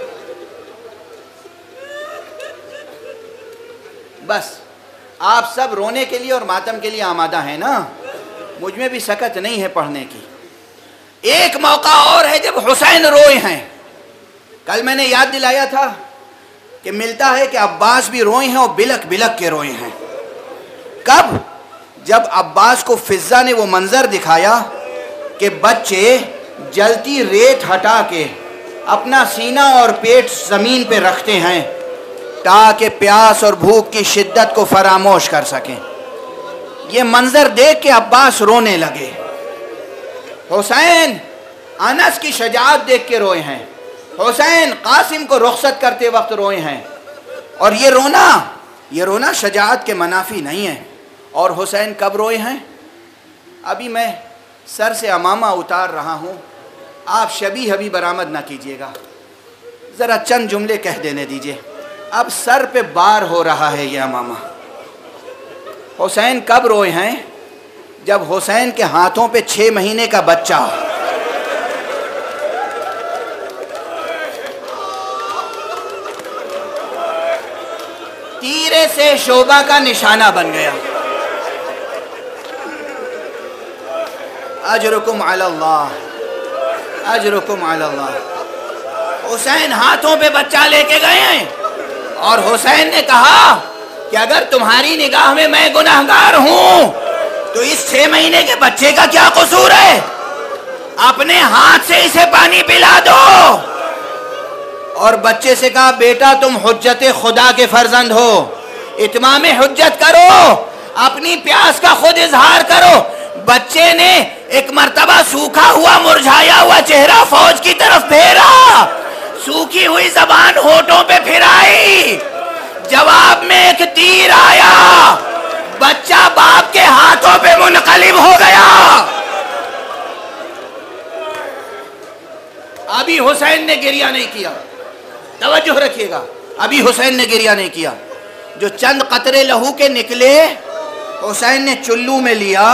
بس آپ سب رونے کے لیے اور ماتم کے لیے آمادہ ہیں نا، مجھ میں بھی سکت نہیں ہے پڑھنے کی. ایک موقع اور ہے جب حسین روئے ہیں. کل میں نے یاد دلایا تھا کہ ملتا ہے کہ عباس بھی روئے ہیں اور بلک بلک کے روئے ہیں. کب؟ جب عباس کو فضہ نے وہ منظر دکھایا کہ بچے جلتی ریت ہٹا کے اپنا سینہ اور پیٹ زمین پہ رکھتے ہیں تاکہ پیاس اور بھوک کی شدت کو فراموش کر سکیں. یہ منظر دیکھ کے عباس رونے لگے. حسین انس کی شجاعت دیکھ کے روئے ہیں. حسین قاسم کو رخصت کرتے وقت روئے ہیں. اور یہ رونا شجاعت کے منافی نہیں ہے. اور حسین کب روئے ہیں؟ ابھی میں سر سے امامہ اتار رہا ہوں، آپ شبیہ بھی برآمد نہ کیجیے گا، ذرا چند جملے کہہ دینے دیجیے. اب سر پہ بار ہو رہا ہے یہ امامہ. حسین کب روئے ہیں؟ جب حسین کے ہاتھوں پہ 6 مہینے کا بچہ تیرے سے شعبہ کا نشانہ بن گیا. اجرکم علی اللہ، اجرکم علی اللہ. حسین ہاتھوں پہ بچہ لے کے گئے ہیں اور حسین نے کہا کہ اگر تمہاری نگاہ میں میں گناہگار ہوں تو اس 6 مہینے کے بچے کا کیا قصور ہے؟ اپنے ہاتھ سے اسے پانی پلا دو. اور بچے سے کہا بیٹا تم حجت خدا کے فرزند ہو، اتمام حجت کرو، اپنی پیاس کا خود اظہار کرو. بچے نے ایک مرتبہ سوکھا ہوا مرجھایا ہوا چہرہ فوج کی طرف پھیرا، سوکھی ہوئی زبان ہونٹوں پہ پھرائی، جواب میں ایک تیر آیا، بچہ باپ کے ہاتھوں پہ منقلب ہو گیا. ابھی حسین نے گریہ نہیں کیا، توجہ رکھیے گا، ابھی حسین نے گریہ نہیں کیا. جو چند قطرے لہو کے نکلے حسین نے چلو میں لیا،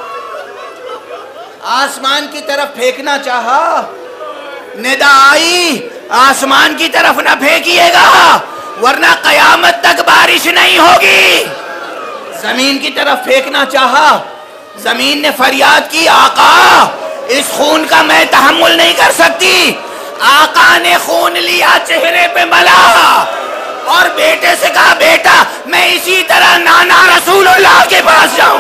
آسمان کی طرف پھینکنا چاہا، ندا آئی آسمان کی طرف نہ پھینکیے گا ورنہ قیامت تک بارش نہیں ہوگی. زمین کی طرف پھینکنا چاہا، زمین نے فریاد کی آقا اس خون کا میں تحمل نہیں کر سکتی. آقا نے خون لیا، چہرے پہ ملا اور بیٹے سے کہا بیٹا میں اسی طرح نانا رسول اللہ کے پاس جاؤں.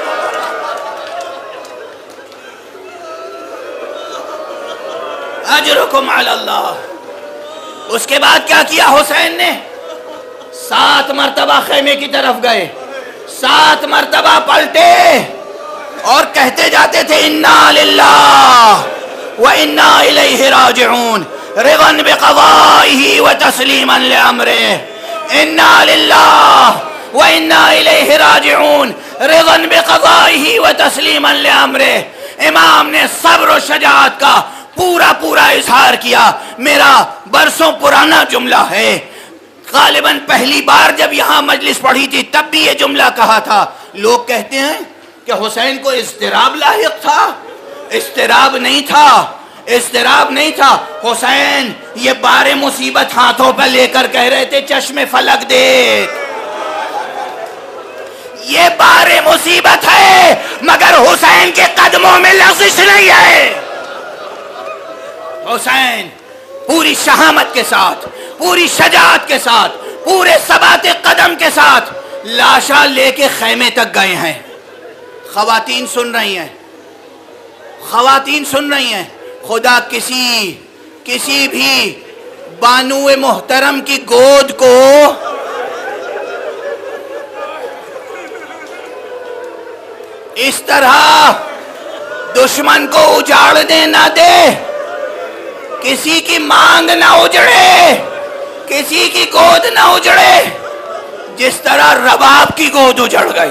اجرکم علی اللہ. اس کے بعد کیا کیا حسین نے؟ 7 مرتبہ خیمے کی طرف گئے، 7 مرتبہ پلٹے اور کہتے جاتے تھے انا للہ وانا الیہ راجعون رضا بقضائہ وتسلیما لامرہ. انا للہ وانا الیہ راجعون رضا بقضائہ وتسلیما لامرہ. امام نے صبر و شجاعت کا پورا اظہار کیا. میرا برسوں پرانا جملہ ہے، غالباً پہلی بار جب یہاں مجلس پڑھی تھی تب بھی یہ جملہ کہا تھا. لوگ کہتے ہیں کہ حسین کو اضطراب لاحق تھا. اضطراب نہیں تھا، اضطراب نہیں تھا. حسین یہ بار مصیبت ہاتھوں پہ لے کر کہہ رہے تھے چشم فلک دے. یہ بار مصیبت ہے مگر حسین کے قدموں میں لغزش نہیں ہے. حسین پوری شہامت کے ساتھ، پوری شجاعت کے ساتھ، پورے ثبات قدم کے ساتھ لاشا لے کے خیمے تک گئے ہیں. خواتین سن رہی ہیں، خواتین سن رہی ہیں. خدا کسی بھی بانو محترم کی گود کو اس طرح دشمن کو اجاڑنے نہ دے. کسی کی مانگ نہ اجڑے، کسی کی گود نہ اجڑے جس طرح رباب کی گود اجڑ گئی.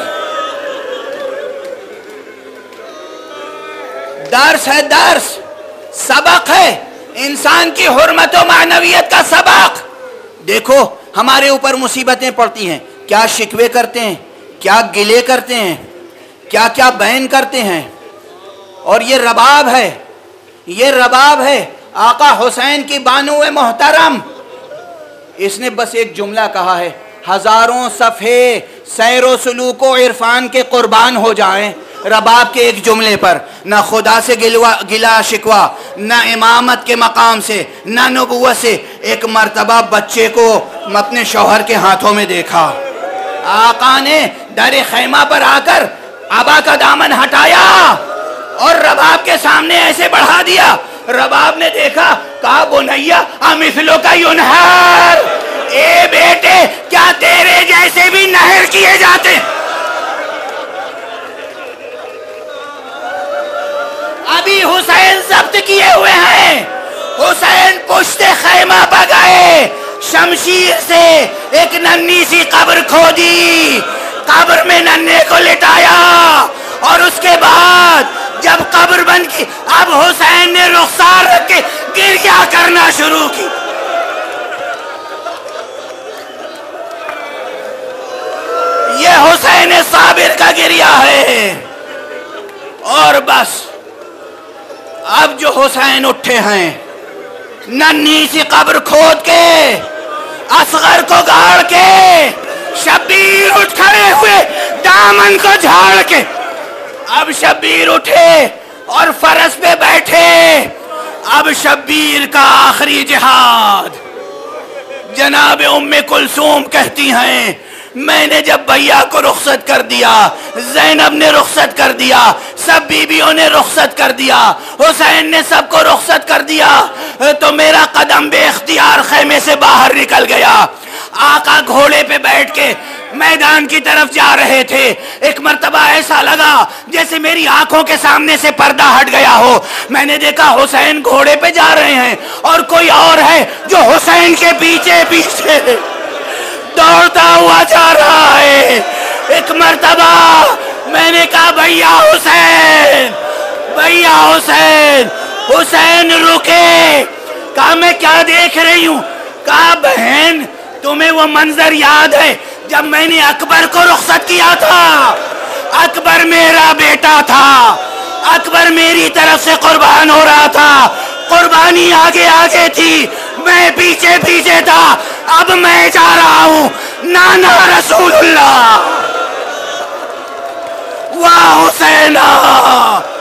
درس ہے، درس، سبق ہے، انسان کی حرمت و معنویت کا سبق. دیکھو ہمارے اوپر مصیبتیں پڑتی ہیں، کیا شکوے کرتے ہیں، کیا گلے کرتے ہیں، کیا کیا بیان کرتے ہیں. اور یہ رباب ہے، یہ رباب ہے. آقا حسین کی بانو محترم، اس نے بس ایک جملہ کہا ہے، ہزاروں صفحے سیر و سلوک و عرفان کے قربان ہو جائیں رباب کے ایک جملے پر. نہ خدا سے گلا شکوا، نہ امامت کے مقام سے، نہ نبوت سے. ایک مرتبہ بچے کو اپنے شوہر کے ہاتھوں میں دیکھا. آقا نے در خیمہ پر آ کر آبا کا دامن ہٹایا اور رباب کے سامنے ایسے بڑھا دیا. رباب نے دیکھا، کہا بنیا امثلو کا ینہر، اے بیٹے کیا تیرے جیسے بھی نہر کیے جاتے. ابھی حسین ضبط کیے ہوئے ہیں. حسین پشت خیمہ پہ گئے، شمشیر سے ایک ننھی سی قبر کھودی، قبر میں ننھے کو لٹایا اور اس کے بعد جب قبر بن کی اب حسین نے رخسار رکھ کے گریہ کرنا شروع کی. یہ حسین صابر کا گریہ ہے. اور بس اب جو حسین اٹھے ہیں، ننھی سی قبر کھود کے، اصغر کو گاڑ کے، شبیر اٹھ کھڑے ہوئے دامن کو جھاڑ کے. اب شبیر اٹھے اور فرس پہ بیٹھے. اب شبیر کا آخری جہاد. جناب ام کلثوم کہتی ہیں میں نے جب بھیا کو رخصت کر دیا، زینب نے رخصت کر دیا، سب بیویوں نے رخصت کر دیا، حسین نے سب کو رخصت کر دیا، تو میرا قدم بے اختیار خیمے سے باہر نکل گیا. آقا گھوڑے پہ بیٹھ کے میدان کی طرف جا رہے تھے. ایک مرتبہ ایسا لگا جیسے میری آنکھوں کے سامنے سے پردہ ہٹ گیا ہو. میں نے دیکھا حسین گھوڑے پہ جا رہے ہیں اور کوئی اور ہے جو حسین کے پیچھے پیچھے دوڑتا ہوا جا رہا ہے. ایک مرتبہ میں نے کہا بھیا حسین، بھیا حسین. حسین رکے. کہا میں کیا دیکھ رہی ہوں؟ کہا بہن تمہیں وہ منظر یاد ہے جب میں نے اکبر کو رخصت کیا تھا؟ اکبر میرا بیٹا تھا، اکبر میری طرف سے قربان ہو رہا تھا، قربانی آگے آگے تھی، میں پیچھے پیچھے تھا. اب میں جا رہا ہوں نانا رسول اللہ. واہ حسینہ